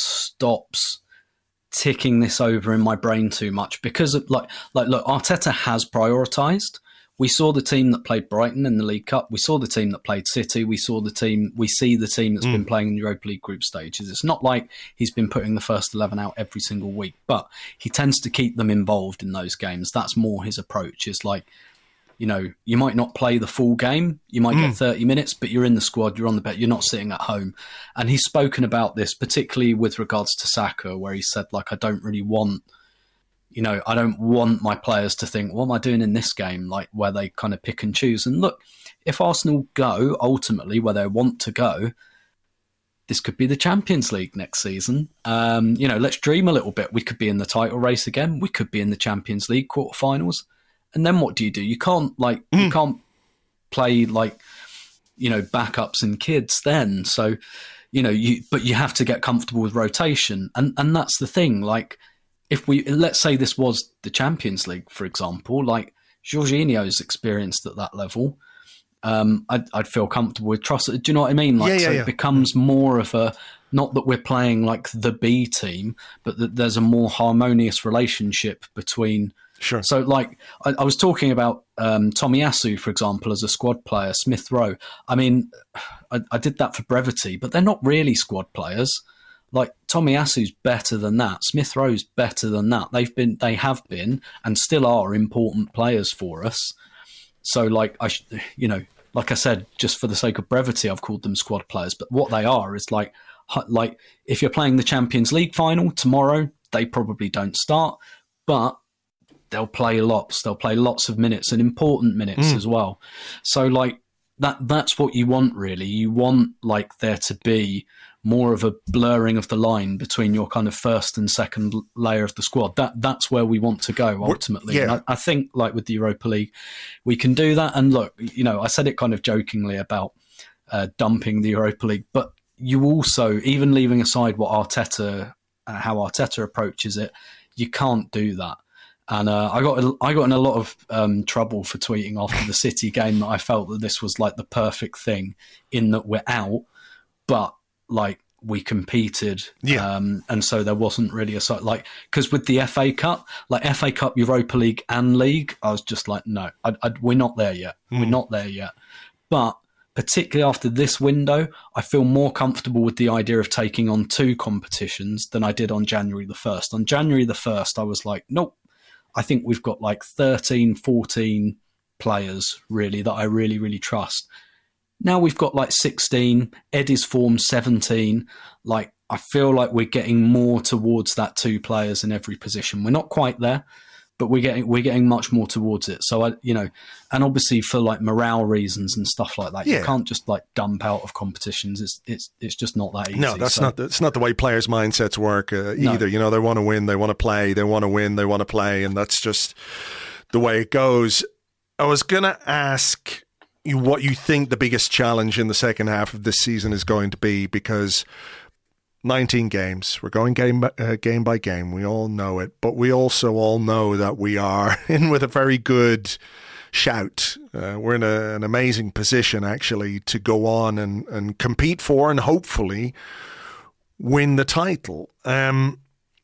stops ticking this over in my brain too much, because of, like like look, Arteta has prioritised. We saw the team that played Brighton in the League Cup. We saw the team that played City. We saw the team. We see the team that's mm. been playing in the Europa League group stages. It's not like he's been putting the first eleven out every single week, but he tends to keep them involved in those games. That's more his approach. It's like, you know, you might not play the full game. You might mm. get thirty minutes, but you're in the squad. You're on the bench. You're not sitting at home. And he's spoken about this, particularly with regards to Saka, where he said, like, I don't really want. You know, I don't want my players to think, what am I doing in this game? Like, where they kind of pick and choose. And look, if Arsenal go ultimately where they want to go, this could be the Champions League next season. Um, you know, let's dream a little bit. We could be in the title race again. We could be in the Champions League quarterfinals. And then what do you do? You can't like, mm. you can't play like, you know, backups and kids then. So, you know, you, but you have to get comfortable with rotation. And, and that's the thing. Like, if we, let's say this was the Champions League, for example, like Jorginho's experienced at that level, um, I'd, I'd feel comfortable with Trossard. Do you know what I mean? Like, yeah, yeah, so yeah. It becomes more of a, not that we're playing like the B team, but that there's a more harmonious relationship between. Sure. So, like, I, I was talking about um, Tomiyasu, for example, as a squad player, Smith-Rowe. I mean, I, I did that for brevity, but they're not really squad players. Like, Tomiyasu's better than that. Smith-Rowe's better than that. They've been, they have been, and still are important players for us. So, like, I, sh- you know, like I said, just for the sake of brevity, I've called them squad players. But what they are is like, like if you're playing the Champions League final tomorrow, they probably don't start, but they'll play lots. They'll play lots of minutes and important minutes mm. as well. So, like, that that's what you want, really. You want, like, there to be more of a blurring of the line between your kind of first and second layer of the squad. That That's where we want to go, ultimately. Yeah. And I, I think, like, with the Europa League, we can do that. And look, you know, I said it kind of jokingly about uh, dumping the Europa League, but you also, even leaving aside what Arteta, uh, how Arteta approaches it, you can't do that. And uh, I got I got in a lot of um, trouble for tweeting after the City game that I felt that this was like the perfect thing, in that we're out, but like we competed, yeah. um, and so there wasn't really a like because with the F A Cup, like F A Cup, Europa League, and League, I was just like, no, I, I, we're not there yet. Mm. We're not there yet. But particularly after this window, I feel more comfortable with the idea of taking on two competitions than I did on January the first. On January the first, I was like, nope. I think we've got like thirteen, fourteen players really that I really, really trust. Now we've got like sixteen, Eddie's form seventeen. Like, I feel like we're getting more towards that two players in every position. We're not quite there, but we're getting we're getting much more towards it. So I, you know, and obviously for like morale reasons and stuff like that, yeah. you can't just like dump out of competitions. It's it's it's just not that easy. No, that's so. not the, it's not the way players' mindsets work uh, either. No. You know, they want to win, they want to play, they want to win, they want to play, and that's just the way it goes. I was gonna ask you what you think the biggest challenge in the second half of this season is going to be, because nineteen games. We're going game by, uh, game by game. We all know it. But we also all know that we are in with a very good shout. Uh, we're in a, an amazing position, actually, to go on and, and compete for and hopefully win the title. Um,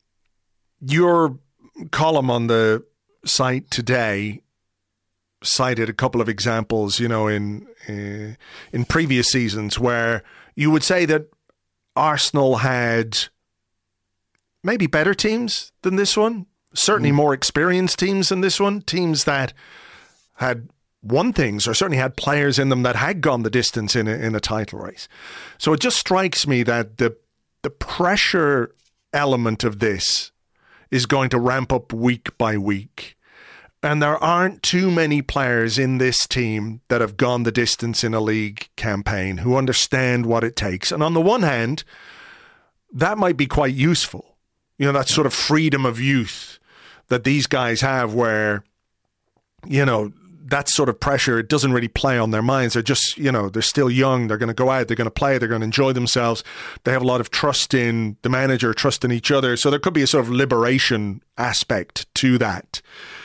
your column on the site today cited a couple of examples, you know, in uh, in previous seasons where you would say that Arsenal had maybe better teams than this one, certainly more experienced teams than this one, teams that had won things or certainly had players in them that had gone the distance in a, in a title race. So it just strikes me that the the pressure element of this is going to ramp up week by week. And there aren't too many players in this team that have gone the distance in a league campaign who understand what it takes. And on the one hand, that might be quite useful. You know, that sort of freedom of youth that these guys have where, you know, that sort of pressure, it doesn't really play on their minds. They're just, you know, they're still young. They're going to go out. They're going to play. They're going to enjoy themselves. They have a lot of trust in the manager, trust in each other. So there could be a sort of liberation aspect to that.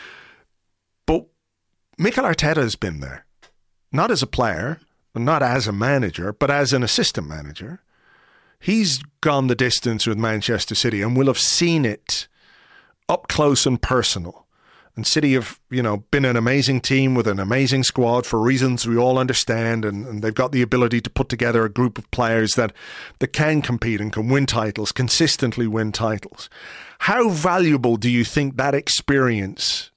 But Mikel Arteta has been there, not as a player, not as a manager, but as an assistant manager. He's gone the distance with Manchester City and will have seen it up close and personal. And City have, you know, been an amazing team with an amazing squad for reasons we all understand, and, and they've got the ability to put together a group of players that, that can compete and can win titles, consistently win titles. How valuable do you think that experience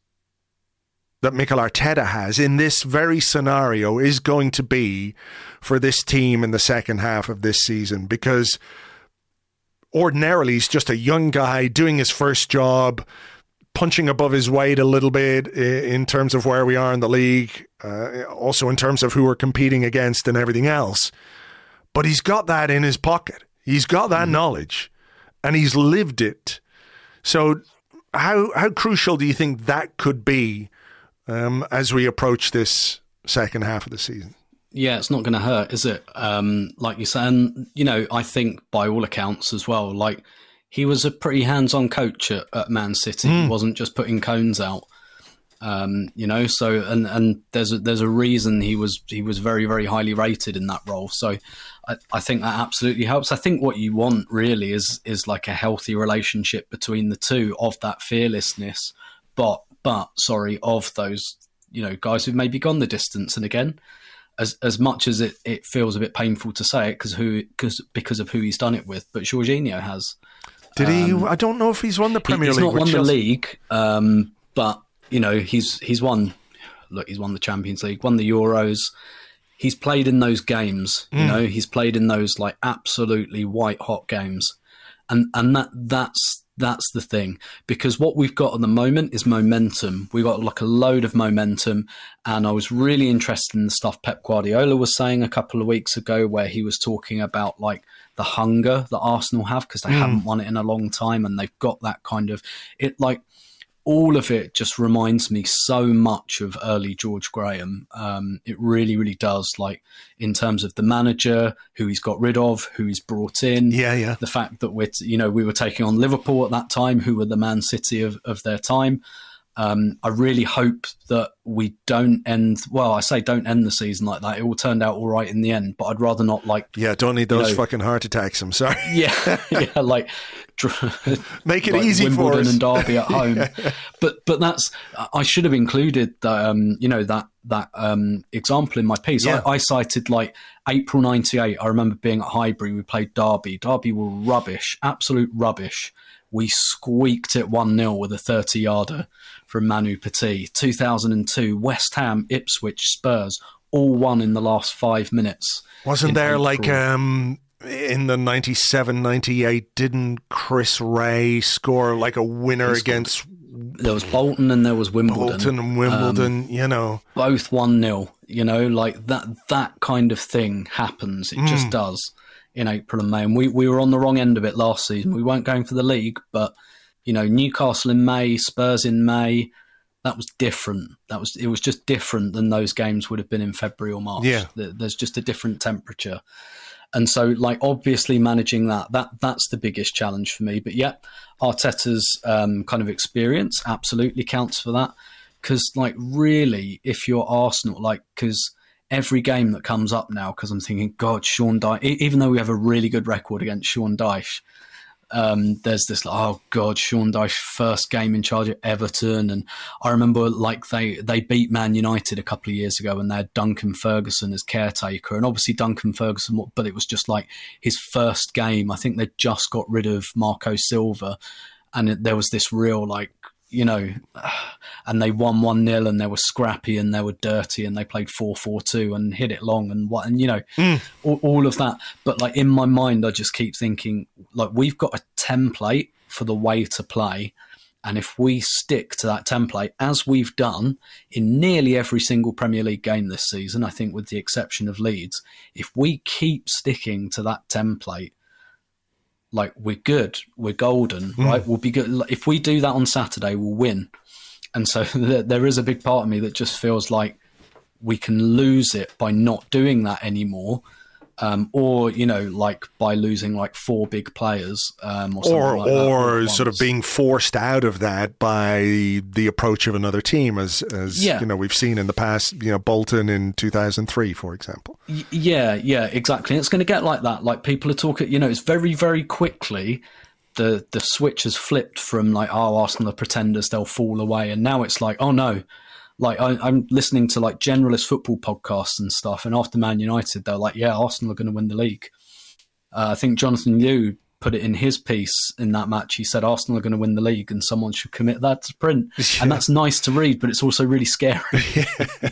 that Mikel Arteta has in this very scenario is going to be for this team in the second half of this season? Because ordinarily he's just a young guy doing his first job, punching above his weight a little bit in terms of where we are in the league, uh, also in terms of who we're competing against and everything else. But he's got that in his pocket. He's got that mm. knowledge, and he's lived it. So how how crucial do you think that could be um, as we approach this second half of the season? Yeah, it's not going to hurt, is it? Um, like you said, and, you know, I think by all accounts as well, like, he was a pretty hands-on coach at, at Man City. Mm. He wasn't just putting cones out, um, you know. So, and and there's a, there's a reason he was he was very very highly rated in that role. So, I, I think that absolutely helps. I think what you want really is is like a healthy relationship between the two, of that fearlessness, but but sorry, of those, you know, guys who've maybe gone the distance. And again, as as much as it, it feels a bit painful to say it because who because because of who he's done it with, but Jorginho has. Did he? Um, I don't know if he's won the Premier he's League. He's not won Chelsea. the league, um, but you know he's he's won. Look, he's won the Champions League, won the Euros. He's played in those games. You mm. know, he's played in those like absolutely white hot games, and and that that's that's the thing, because what we've got at the moment is momentum. We've got like a load of momentum, and I was really interested in the stuff Pep Guardiola was saying a couple of weeks ago, where he was talking about like the hunger that Arsenal have because they mm. haven't won it in a long time, and they've got that kind of it. Like all of it just reminds me so much of early George Graham. Um, it really, really does. Like in terms of the manager, who he's got rid of, who he's brought in. Yeah, yeah. The fact that we're, you know, we were taking on Liverpool at that time, who were the Man City of, of their time. Um, I really hope that we don't end, well, I say don't end the season like that. It all turned out all right in the end, but I'd rather not like... Yeah, don't need those you know, fucking heart attacks, I'm sorry. Yeah, yeah, like... Make it like easy Wimbledon for us. and Derby at home. yeah. But but that's... I should have included, um, you know, that that um, example in my piece. Yeah. I, I cited like April ninety-eight. I remember being at Highbury. We played Derby. Derby were rubbish, absolute rubbish. We squeaked it one nil with a thirty-yarder from Manu Petit. two thousand two, West Ham, Ipswich, Spurs, all won in the last five minutes. Wasn't there April. like um, in the ninety-seven ninety-eight, didn't Chris Ray score like a winner against... There was Bolton and there was Wimbledon. Bolton and Wimbledon, um, you know. Both one nil, you know, like that that kind of thing happens. It mm. just does in April and May. And we, we were on the wrong end of it last season. We weren't going for the league, but, you know, Newcastle in May, Spurs in May, that was different. That was It was just different than those games would have been in February or March. Yeah. There's just a different temperature. And so, like, obviously managing that, that that's the biggest challenge for me. But, yeah, Arteta's um, kind of experience absolutely counts for that. Because, like, really, if you're Arsenal, like, because every game that comes up now, because I'm thinking, God, Sean Dyche, even though we have a really good record against Sean Dyche, um, there's this, oh, God, Sean Dyche, first game in charge at Everton. And I remember, like, they, they beat Man United a couple of years ago and they had Duncan Ferguson as caretaker. And obviously Duncan Ferguson, but it was just like his first game. I think they'd just got rid of Marco Silva. And it, there was this real, like, you know, and they won one nil and they were scrappy and they were dirty and they played four four two and hit it long and what, and, you know, mm. all, all of that. But, like, in my mind, I just keep thinking, like, we've got a template for the way to play. And if we stick to that template, as we've done in nearly every single Premier League game this season, I think with the exception of Leeds, if we keep sticking to that template, like, we're good, we're golden, mm. right? We'll be good. If we do that on Saturday, we'll win. And so there is a big part of me that just feels like we can lose it by not doing that anymore. Um, or, you know, like by losing like four big players, um, or something or, like that. Or sort of being forced out of that by the approach of another team, as, as yeah. you know, we've seen in the past, you know, Bolton in two thousand three, for example. Y- yeah, yeah, exactly. And it's going to get like that. Like, people are talking, you know, it's very, very quickly the the switch has flipped from like, oh, Arsenal are pretenders, they'll fall away. And now it's like, oh no. Like, I, I'm listening to like generalist football podcasts and stuff, and after Man United, they're like, yeah, Arsenal are going to win the league. Uh, I think Jonathan Liu put it in his piece in that match. He said Arsenal are going to win the league and someone should commit that to print. Yeah. And that's nice to read, but it's also really scary. Yeah.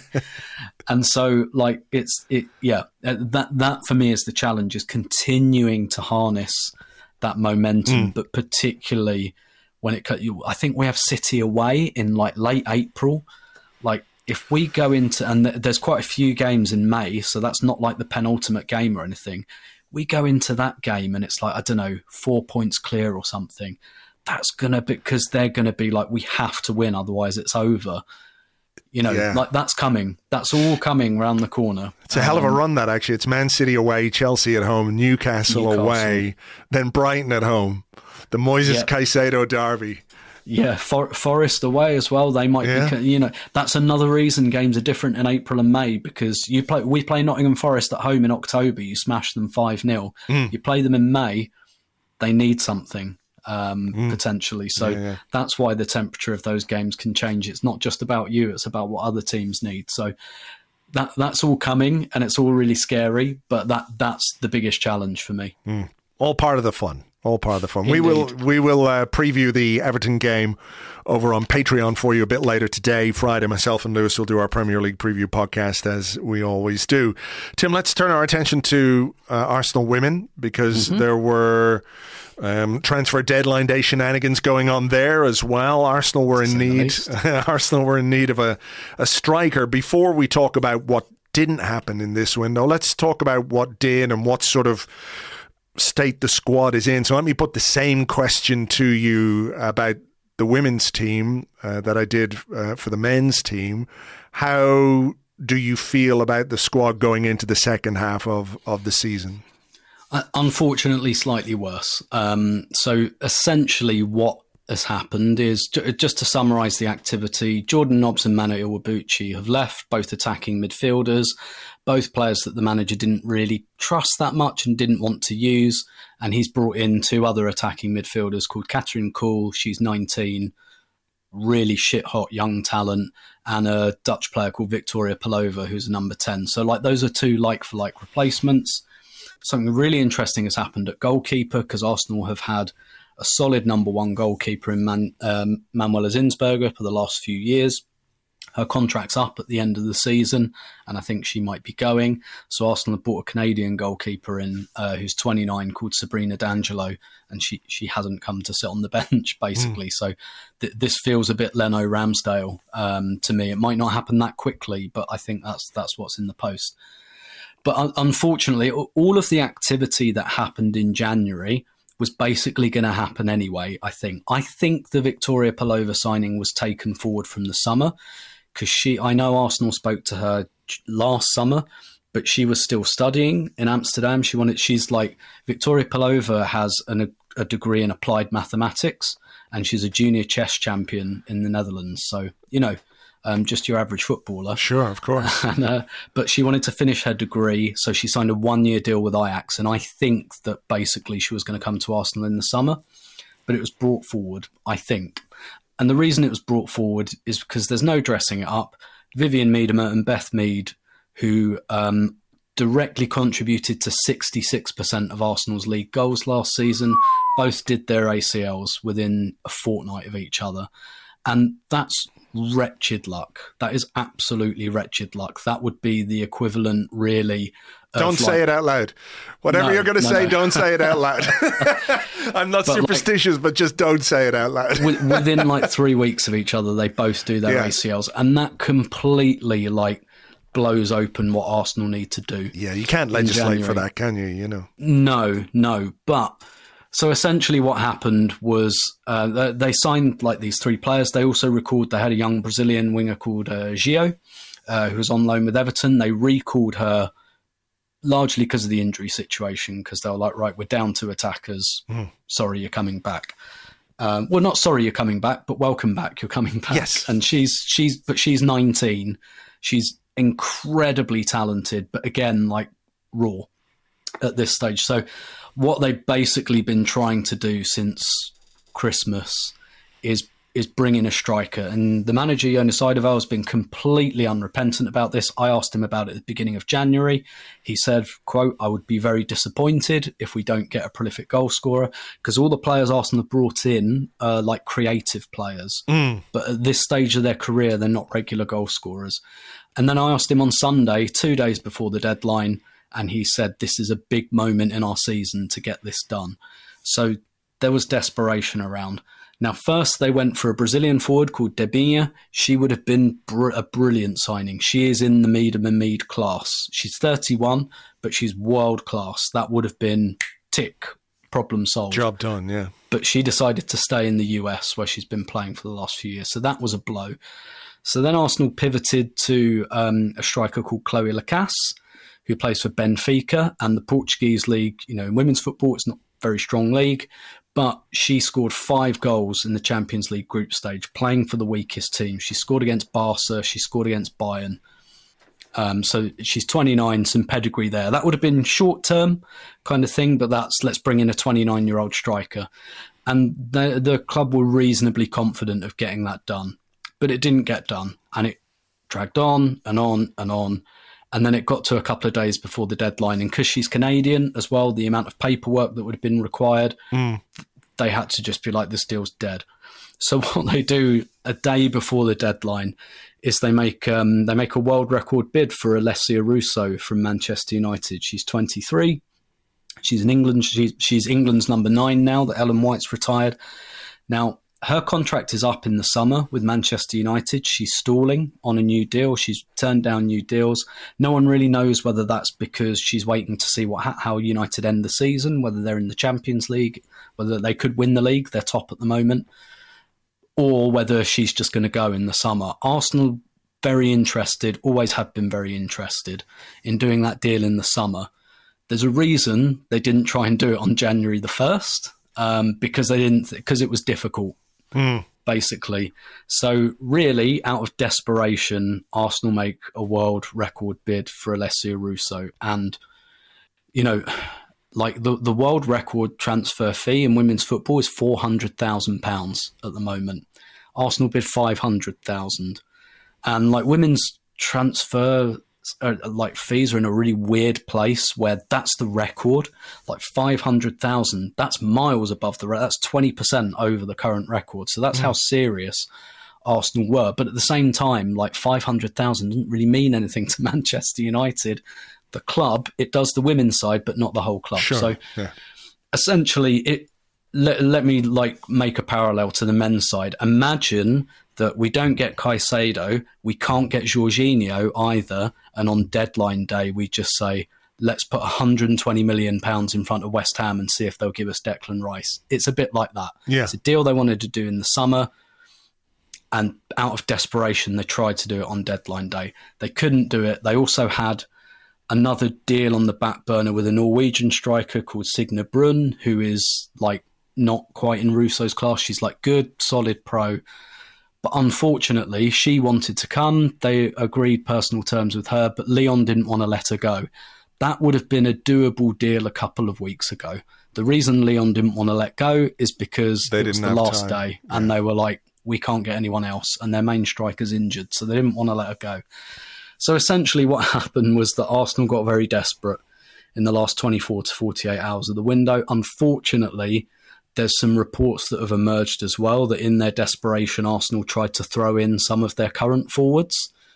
And so, like, it's, it, yeah, that, that for me is the challenge, is continuing to harness that momentum, mm. but particularly when it, I think we have City away in like late April. Like, if we go into, and there's quite a few games in May, so that's not like the penultimate game or anything. We go into that game and it's like, I don't know, four points clear or something. That's going to be, because they're going to be like, we have to win, otherwise it's over. You know, yeah. like that's coming. That's all coming around the corner. It's a um, hell of a run, that, actually. It's Man City away, Chelsea at home, Newcastle, Newcastle. away, then Brighton at home. The Moises yep. Caicedo derby. Yeah, For- Forest away as well. They might yeah. be, you know, that's another reason games are different in April and May, because you play. We play Nottingham Forest at home in October. You smash them five nil. Mm. You play them in May, they need something um, mm. potentially. So yeah, yeah. that's why the temperature of those games can change. It's not just about you; it's about what other teams need. So that that's all coming, and it's all really scary. But that that's the biggest challenge for me. Mm. All part of the fun. All part of the fun. Indeed. We will we will uh, preview the Everton game over on Patreon for you a bit later today, Friday. Myself and Lewis will do our Premier League preview podcast, as we always do. Tim, let's turn our attention to uh, Arsenal women, because mm-hmm. there were um, transfer deadline day shenanigans going on there as well. Arsenal were in need. Arsenal were in need of a, a striker. Before we talk about what didn't happen in this window, let's talk about what did and what sort of state the squad is in. So let me put the same question to you about the women's team uh, that I did uh, for the men's team. How do you feel about the squad going into the second half of, of the season? Uh, unfortunately, slightly worse. Um, so essentially what has happened is, just to summarise the activity, Jordan Nobbs and Mano Iwabuchi have left, both attacking midfielders, both players that the manager didn't really trust that much and didn't want to use. And he's brought in two other attacking midfielders called Catherine Kuhl, she's nineteen, really shit-hot young talent, and a Dutch player called Victoria Pelova, who's a number ten. So, like, those are two like-for-like replacements. Something really interesting has happened at goalkeeper, because Arsenal have had a solid number one goalkeeper in Man, um, Manuela Zinsberger for the last few years. Her contract's up at the end of the season, and I think she might be going. So Arsenal have brought a Canadian goalkeeper in uh, who's twenty-nine, called Sabrina D'Angelo, and she, she hasn't come to sit on the bench, basically. Mm. So th- this feels a bit Leno Ramsdale um, to me. It might not happen that quickly, but I think that's that's what's in the post. But un- unfortunately, all of the activity that happened in January was basically going to happen anyway, I think. I think the Victoria Pelova signing was taken forward from the summer, because she, I know Arsenal spoke to her last summer, but she was still studying in Amsterdam. She wanted, she's like, Victoria Pelova has an, a degree in applied mathematics, and she's a junior chess champion in the Netherlands. So, you know, um, just your average footballer. Sure, of course. and, uh, but she wanted to finish her degree, so she signed a one-year deal with Ajax, and I think that basically she was going to come to Arsenal in the summer, but it was brought forward, I think. And the reason it was brought forward is because there's no dressing it up. Vivian Miedema and Beth Mead, who um, directly contributed to sixty-six percent of Arsenal's league goals last season, both did their A C Ls within a fortnight of each other. And that's wretched luck. That is absolutely wretched luck. That would be the equivalent, really. Don't say like, it out loud. Whatever no, you're going to no, say, no. Don't say it out loud. I'm not but superstitious, like, but just don't say it out loud. Within like three weeks of each other, they both do their yeah. A C Ls. And that completely like blows open what Arsenal need to do. Yeah, you can't legislate for that, can you? You know. No, no. But so essentially what happened was uh, they signed like these three players. They also recalled, they had a young Brazilian winger called uh, Gio, uh, who was on loan with Everton. They recalled her largely because of the injury situation, because they were like, right, we're down two attackers. Mm. Sorry, you're coming back. Um, well, not sorry you're coming back, but welcome back. You're coming back. Yes. And she's she's but she's nineteen. She's incredibly talented, but again, like raw at this stage. So what they've basically been trying to do since Christmas is is bring in a striker. And the manager, Jonas Eidevall, has been completely unrepentant about this. I asked him about it at the beginning of January. He said, quote, I would be very disappointed if we don't get a prolific goal scorer, because all the players Arsenal have brought in are like creative players. Mm. But at this stage of their career, they're not regular goal scorers. And then I asked him on Sunday, two days before the deadline, and he said, this is a big moment in our season to get this done. So there was desperation around. Now, first they went for a Brazilian forward called Debinha. She would have been br- a brilliant signing. She is in the Miedema and Mead class. She's thirty-one, but she's world class. That would have been tick, problem solved. Job done, yeah. But she decided to stay in the U S, where she's been playing for the last few years. So that was a blow. So then Arsenal pivoted to um, a striker called Chloe Lacasse, who plays for Benfica, and the Portuguese league, you know, in women's football, it's not a very strong league, but she scored five goals in the Champions League group stage, playing for the weakest team. She scored against Barca, she scored against Bayern. Um, so she's twenty-nine, some pedigree there. That would have been short-term kind of thing, but that's, let's bring in a twenty-nine-year-old striker. And the, the club were reasonably confident of getting that done. But it didn't get done, and it dragged on and on and on. And then it got to a couple of days before the deadline. And because she's Canadian as well, the amount of paperwork that would have been required, mm. they had to just be like, this deal's dead. So what they do a day before the deadline is they make um, they make a world record bid for Alessia Russo from Manchester United. She's twenty-three. She's in England. She's, she's England's number nine now that Ellen White's retired. Now, her contract is up in the summer with Manchester United. She's stalling on a new deal. She's turned down new deals. No one really knows whether that's because she's waiting to see what how United end the season, whether they're in the Champions League, whether they could win the league, they're top at the moment, or whether she's just going to go in the summer. Arsenal, very interested, always have been very interested in doing that deal in the summer. There's a reason they didn't try and do it on January the first, um, because they didn't, because it was difficult. Mm. Basically. So really, out of desperation, Arsenal make a world record bid for Alessia Russo. And, you know, like the, the world record transfer fee in women's football is four hundred thousand pounds at the moment. Arsenal bid five hundred thousand. And like women's transfer uh, like fees are in a really weird place where that's the record, like five hundred thousand. That's miles above the, that's twenty percent over the current record. So that's mm. how serious Arsenal were. But at the same time, like five hundred thousand didn't really mean anything to Manchester United. The club, it does the women's side, but not the whole club. Sure. So yeah. essentially, it let, let me like make a parallel to the men's side. Imagine that we don't get Caicedo, we can't get Jorginho either, and on deadline day we just say, let's put one hundred twenty million pounds in front of West Ham and see if they'll give us Declan Rice. It's a bit like that. Yeah. It's a deal they wanted to do in the summer, and out of desperation they tried to do it on deadline day. They couldn't do it. They also had another deal on the back burner with a Norwegian striker called Signe Brun, who is like not quite in Russo's class. She's like good, solid pro. But unfortunately, she wanted to come. They agreed personal terms with her, but Lyon didn't want to let her go. That would have been a doable deal a couple of weeks ago. The reason Lyon didn't want to let go is because they it was the last time. day and yeah. they were like, we can't get anyone else, and their main striker's injured, so they didn't want to let her go. So essentially what happened was that Arsenal got very desperate in the last twenty-four to forty-eight hours of the window. Unfortunately, there's some reports that have emerged as well that in their desperation, Arsenal tried to throw in some of their current forwards,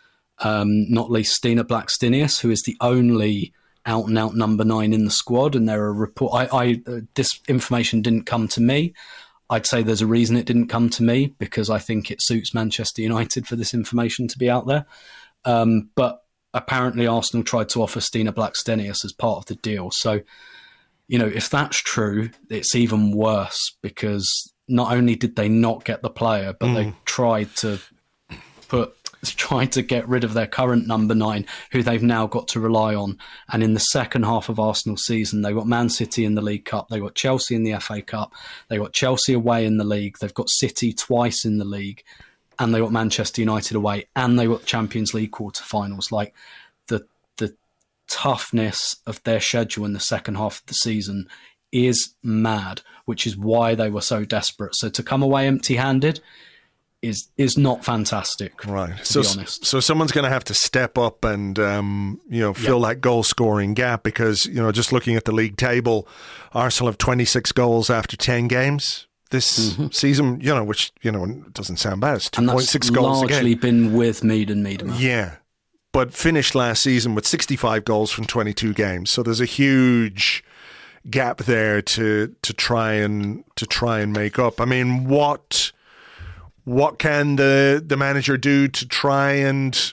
um, not least Stina Blackstenius, who is the only out-and-out number nine in the squad. And there are report. I, I uh, this information didn't come to me. I'd say there's a reason it didn't come to me, because I think it suits Manchester United for this information to be out there. Um, but apparently Arsenal tried to offer Stina Blackstenius as part of the deal. So, you know, if that's true, it's even worse, because not only did they not get the player, but mm. they tried to put tried to get rid of their current number nine, who they've now got to rely on. And in the second half of Arsenal's season, they got Man City in the League Cup, they got Chelsea in the F A Cup, they got Chelsea away in the league, they've got City twice in the league, and they got Manchester United away, and they got Champions League quarterfinals. Like the the toughness of their schedule in the second half of the season is mad, which is why they were so desperate. So to come away empty-handed is is not fantastic, right? To so, be honest. So someone's going to have to step up and um, you know fill yep. that goal-scoring gap, because you know just looking at the league table, Arsenal have twenty-six goals after ten games this mm-hmm. season, you know, which, you know, doesn't sound bad. It's two point six goals a game. Largely been with Mead and Miedema. Yeah. But finished last season with sixty-five goals from twenty-two games. So there's a huge gap there to to try and to try and make up. I mean, what what can the the manager do to try and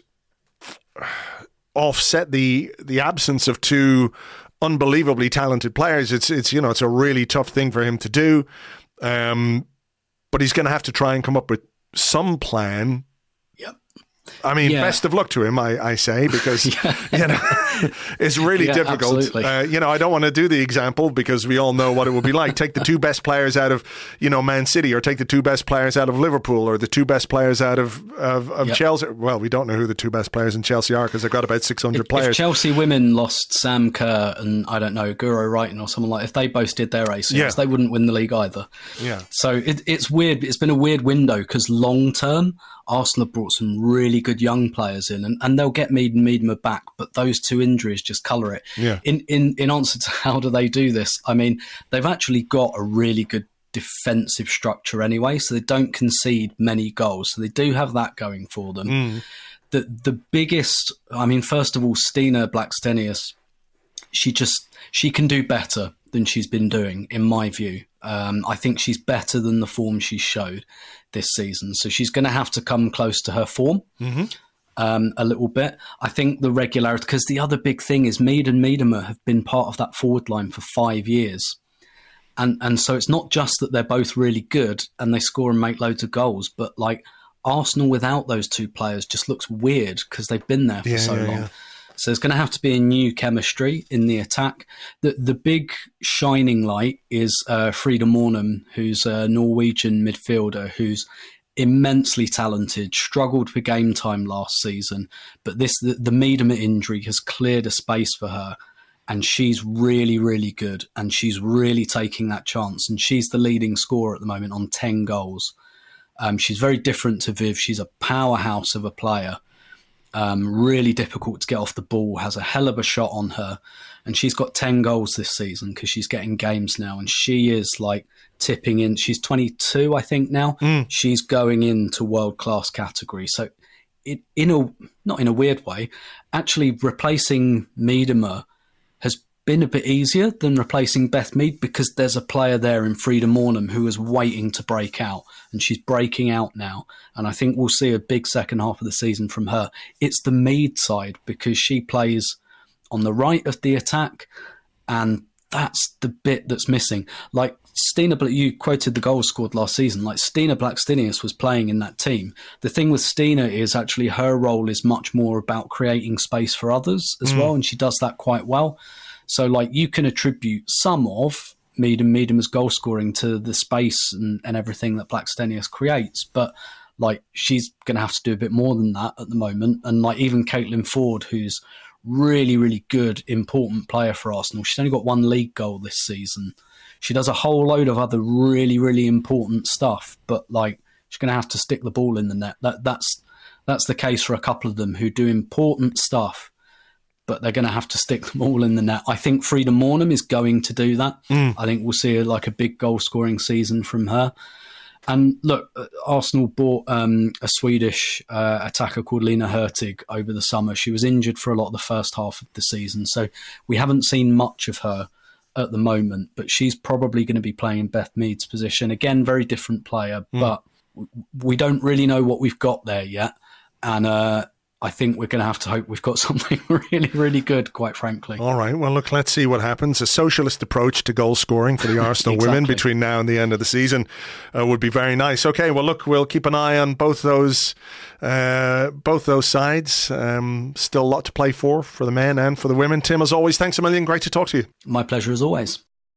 offset the the absence of two unbelievably talented players? It's it's you know, it's a really tough thing for him to do. Um, but he's going to have to try and come up with some plan. Yep. I mean, yeah. best of luck to him, I, I say, because yeah. you know it's really yeah, difficult. Uh, you know, I don't want to do the example, because we all know what it would be like. Take the two best players out of, you know, Man City, or take the two best players out of Liverpool, or the two best players out of of, of yep. Chelsea. Well, we don't know who the two best players in Chelsea are, because they've got about six hundred if, players. If Chelsea women lost Sam Kerr and, I don't know, Guro Reiten or someone like, if they both did their A C Ls, yeah. they wouldn't win the league either. Yeah. So it, it's weird. It's been a weird window, because long term, Arsenal have brought some really good young players in, and, and they'll get Mead and Miedema back, but those two injuries just colour it. Yeah. In, in in answer to how do they do this, I mean, they've actually got a really good defensive structure anyway, so they don't concede many goals. So they do have that going for them. Mm. The the biggest, I mean, first of all, Stina Blackstenius, she just she can do better than she's been doing, in my view. Um, I think she's better than the form she showed this season. So she's going to have to come close to her form mm-hmm. um, a little bit. I think the regularity, because the other big thing is Mead and Miedema have been part of that forward line for five years. And and so it's not just that they're both really good and they score and make loads of goals, but like Arsenal without those two players just looks weird, because they've been there for yeah, so yeah, long. Yeah. So there's going to have to be a new chemistry in the attack. The the big shining light is uh, Frida Mornum, who's a Norwegian midfielder who's immensely talented, struggled for game time last season, but this the, the Miedema injury has cleared a space for her, and she's really, really good, and she's really taking that chance, and she's the leading scorer at the moment on ten goals. Um, she's very different to Viv. She's a powerhouse of a player. Um, really difficult to get off the ball, has a hell of a shot on her. And she's got ten goals this season because she's getting games now. And she is like tipping in. She's twenty-two, I think, now. Mm. She's going into world-class category. So it, in a not in a weird way, actually replacing Miedema has been a bit easier than replacing Beth Mead because there's a player there in Frida Mornham who is waiting to break out, and she's breaking out now. And I think we'll see a big second half of the season from her. It's the Mead side because she plays on the right of the attack, and that's the bit that's missing. Like Stina, you quoted the goals scored last season. Like Stina Blackstenius was playing in that team. The thing with Stina is actually her role is much more about creating space for others as mm. well, and she does that quite well. So, like, you can attribute some of Mead and Miedema's goal scoring to the space and, and everything that Blackstenius creates, but like she's going to have to do a bit more than that at the moment. And like even Caitlin Ford, who's really, really good, important player for Arsenal. She's only got one league goal this season. She does a whole load of other really, really important stuff, but like she's going to have to stick the ball in the net. That that's that's the case for a couple of them who do important stuff, but they're going to have to stick them all in the net. I think Frida Mornham is going to do that. Mm. I think we'll see a, like a big goal-scoring season from her. And look, Arsenal bought um, a Swedish uh, attacker called Lena Hurtig over the summer. She was injured for a lot of the first half of the season, so we haven't seen much of her at the moment, but she's probably going to be playing in Beth Mead's position. Again, very different player, mm. but we don't really know what we've got there yet. And uh, I think we're going to have to hope we've got something really, really good, quite frankly. All right. Well, look, let's see what happens. A socialist approach to goal scoring for the Arsenal exactly. women between now and the end of the season uh, would be very nice. Okay. Well, look, we'll keep an eye on both those, uh, both those sides. Um, still a lot to play for, for the men and for the women. Tim, as always, thanks a million. Great to talk to you. My pleasure as always.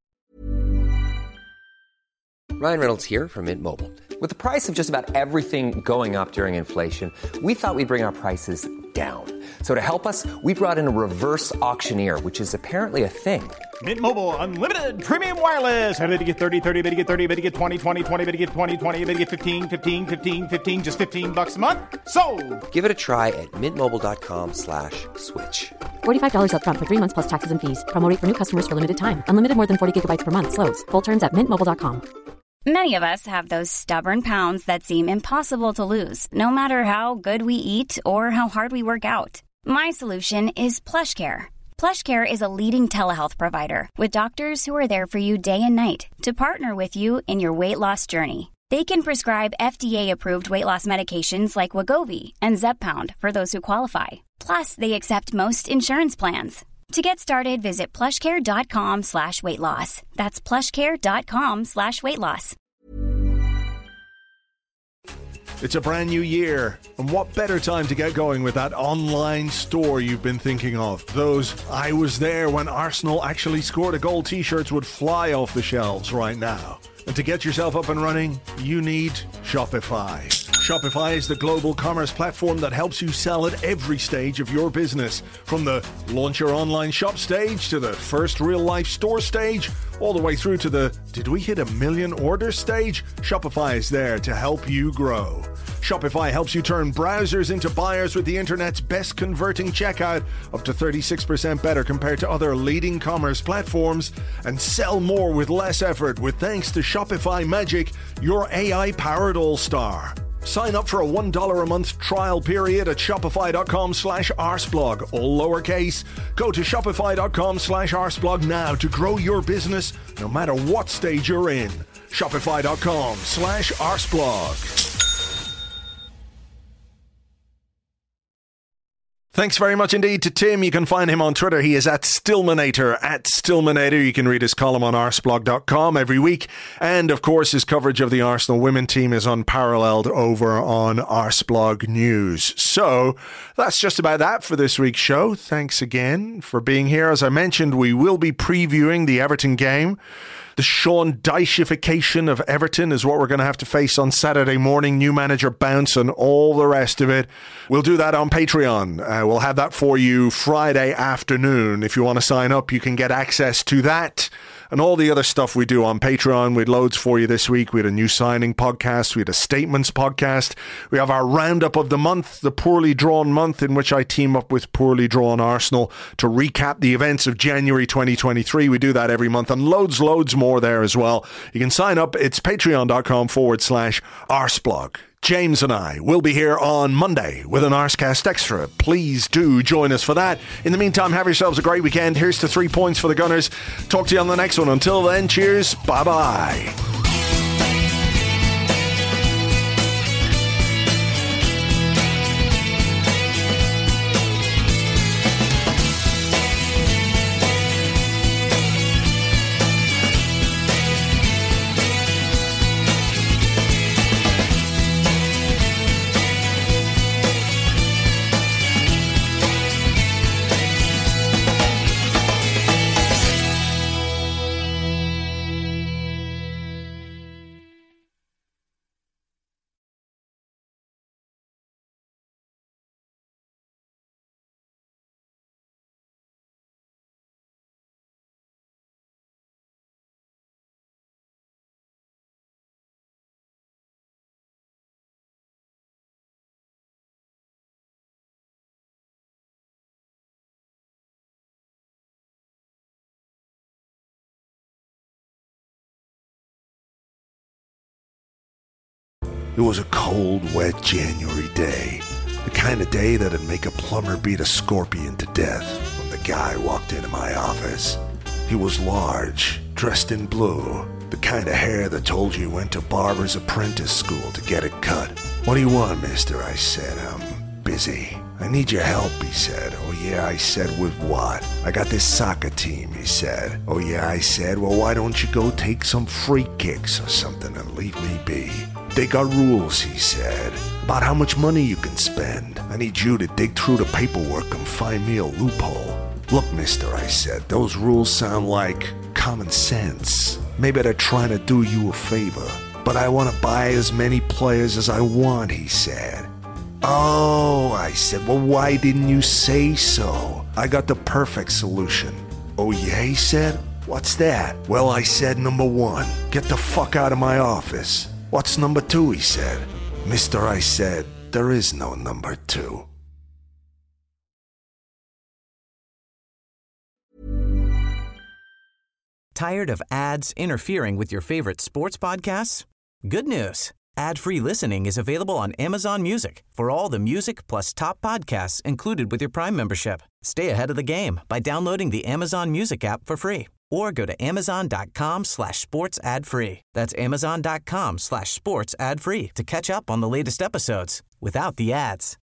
Ryan Reynolds here from Mint Mobile. With the price of just about everything going up during inflation, we thought we'd bring our prices down. So to help us, we brought in a reverse auctioneer, which is apparently a thing. Mint Mobile Unlimited Premium Wireless. How to get thirty, thirty, how to get thirty, how to get twenty, twenty, twenty, how to get twenty, twenty, how to get fifteen, fifteen, fifteen, fifteen, just fifteen bucks a month? Sold! Give it a try at mintmobile.com slash switch. forty-five dollars up front for three months plus taxes and fees. Promo rate for new customers for limited time. Unlimited more than forty gigabytes per month. Slows full terms at mint mobile dot com. Many of us have those stubborn pounds that seem impossible to lose, no matter how good we eat or how hard we work out. My solution is PlushCare. PlushCare is a leading telehealth provider with doctors who are there for you day and night to partner with you in your weight loss journey. They can prescribe F D A-approved weight loss medications like Wegovy and Zepbound for those who qualify. Plus, they accept most insurance plans. To get started, visit plushcare.com slash weight loss. That's plushcare.com slash weight loss. It's a brand new year, and what better time to get going with that online store you've been thinking of? Those I was there when Arsenal actually scored a goal t-shirts would fly off the shelves right now. And to get yourself up and running, you need Shopify. Shopify is the global commerce platform that helps you sell at every stage of your business. From the launch your online shop stage to the first real-life store stage, all the way through to the did we hit a million orders stage? Shopify is there to help you grow. Shopify helps you turn browsers into buyers with the internet's best converting checkout, up to thirty-six percent better compared to other leading commerce platforms, and sell more with less effort with thanks to Shopify Magic, your A I-powered all-star. Sign up for a one dollar a month trial period at shopify.com slash arsblog, all lowercase. Go to shopify.com slash arsblog now to grow your business no matter what stage you're in. Shopify.com slash arsblog. Thanks very much indeed to Tim. You can find him on Twitter. He is at Stillmanator, at Stillmanator. You can read his column on arsblog dot com every week. And, of course, his coverage of the Arsenal women team is unparalleled over on Arsblog News. So that's just about that for this week's show. Thanks again for being here. As I mentioned, we will be previewing the Everton game. The Sean Dyche-ification of Everton is what we're going to have to face on Saturday morning. New manager bounce and all the rest of it. We'll do that on Patreon. Uh, we'll have that for you Friday afternoon. If you want to sign up, you can get access to that. and all the other stuff we do on Patreon. We had loads for you this week. We had a new signing podcast. We had a statements podcast. We have our roundup of the month, the poorly drawn month, in which I team up with poorly drawn Arsenal to recap the events of January twenty twenty-three. We do that every month, and loads, loads more there as well. You can sign up. It's patreon.com forward slash Arsblog. James and I will be here on Monday with an Arscast Extra. Please do join us for that. In the meantime, have yourselves a great weekend. Here's to three points for the Gunners. Talk to you on the next one. Until then, cheers. Bye-bye. It was a cold, wet January day. The kind of day that'd make a plumber beat a scorpion to death when the guy walked into my office. He was large, dressed in blue, the kind of hair that told you he went to barber's apprentice school to get it cut. "What do you want, mister?" I said. "I'm busy." "I need your help," he said. "Oh yeah," I said. "With what?" "I got this soccer team," he said. "Oh yeah," I said. "Well, why don't you go take some free kicks or something and leave me be?" "They got rules," he said, "about how much money you can spend. I need you to dig through the paperwork and find me a loophole." "Look, mister," I said, "those rules sound like common sense. Maybe they're trying to do you a favor. But I want to buy as many players as I want," he said. "Oh," I said, "well, why didn't you say so? I got the perfect solution." "Oh yeah," he said. "What's that?" "Well," I said, "number one, get the fuck out of my office." "What's number two?" he said. "Mister," I said, "there is no number two." Tired of ads interfering with your favorite sports podcasts? Good news. Ad-free listening is available on Amazon Music for all the music plus top podcasts included with your Prime membership. Stay ahead of the game by downloading the Amazon Music app for free or go to amazon.com slash sports ad free. That's amazon.com slash sports ad free to catch up on the latest episodes without the ads.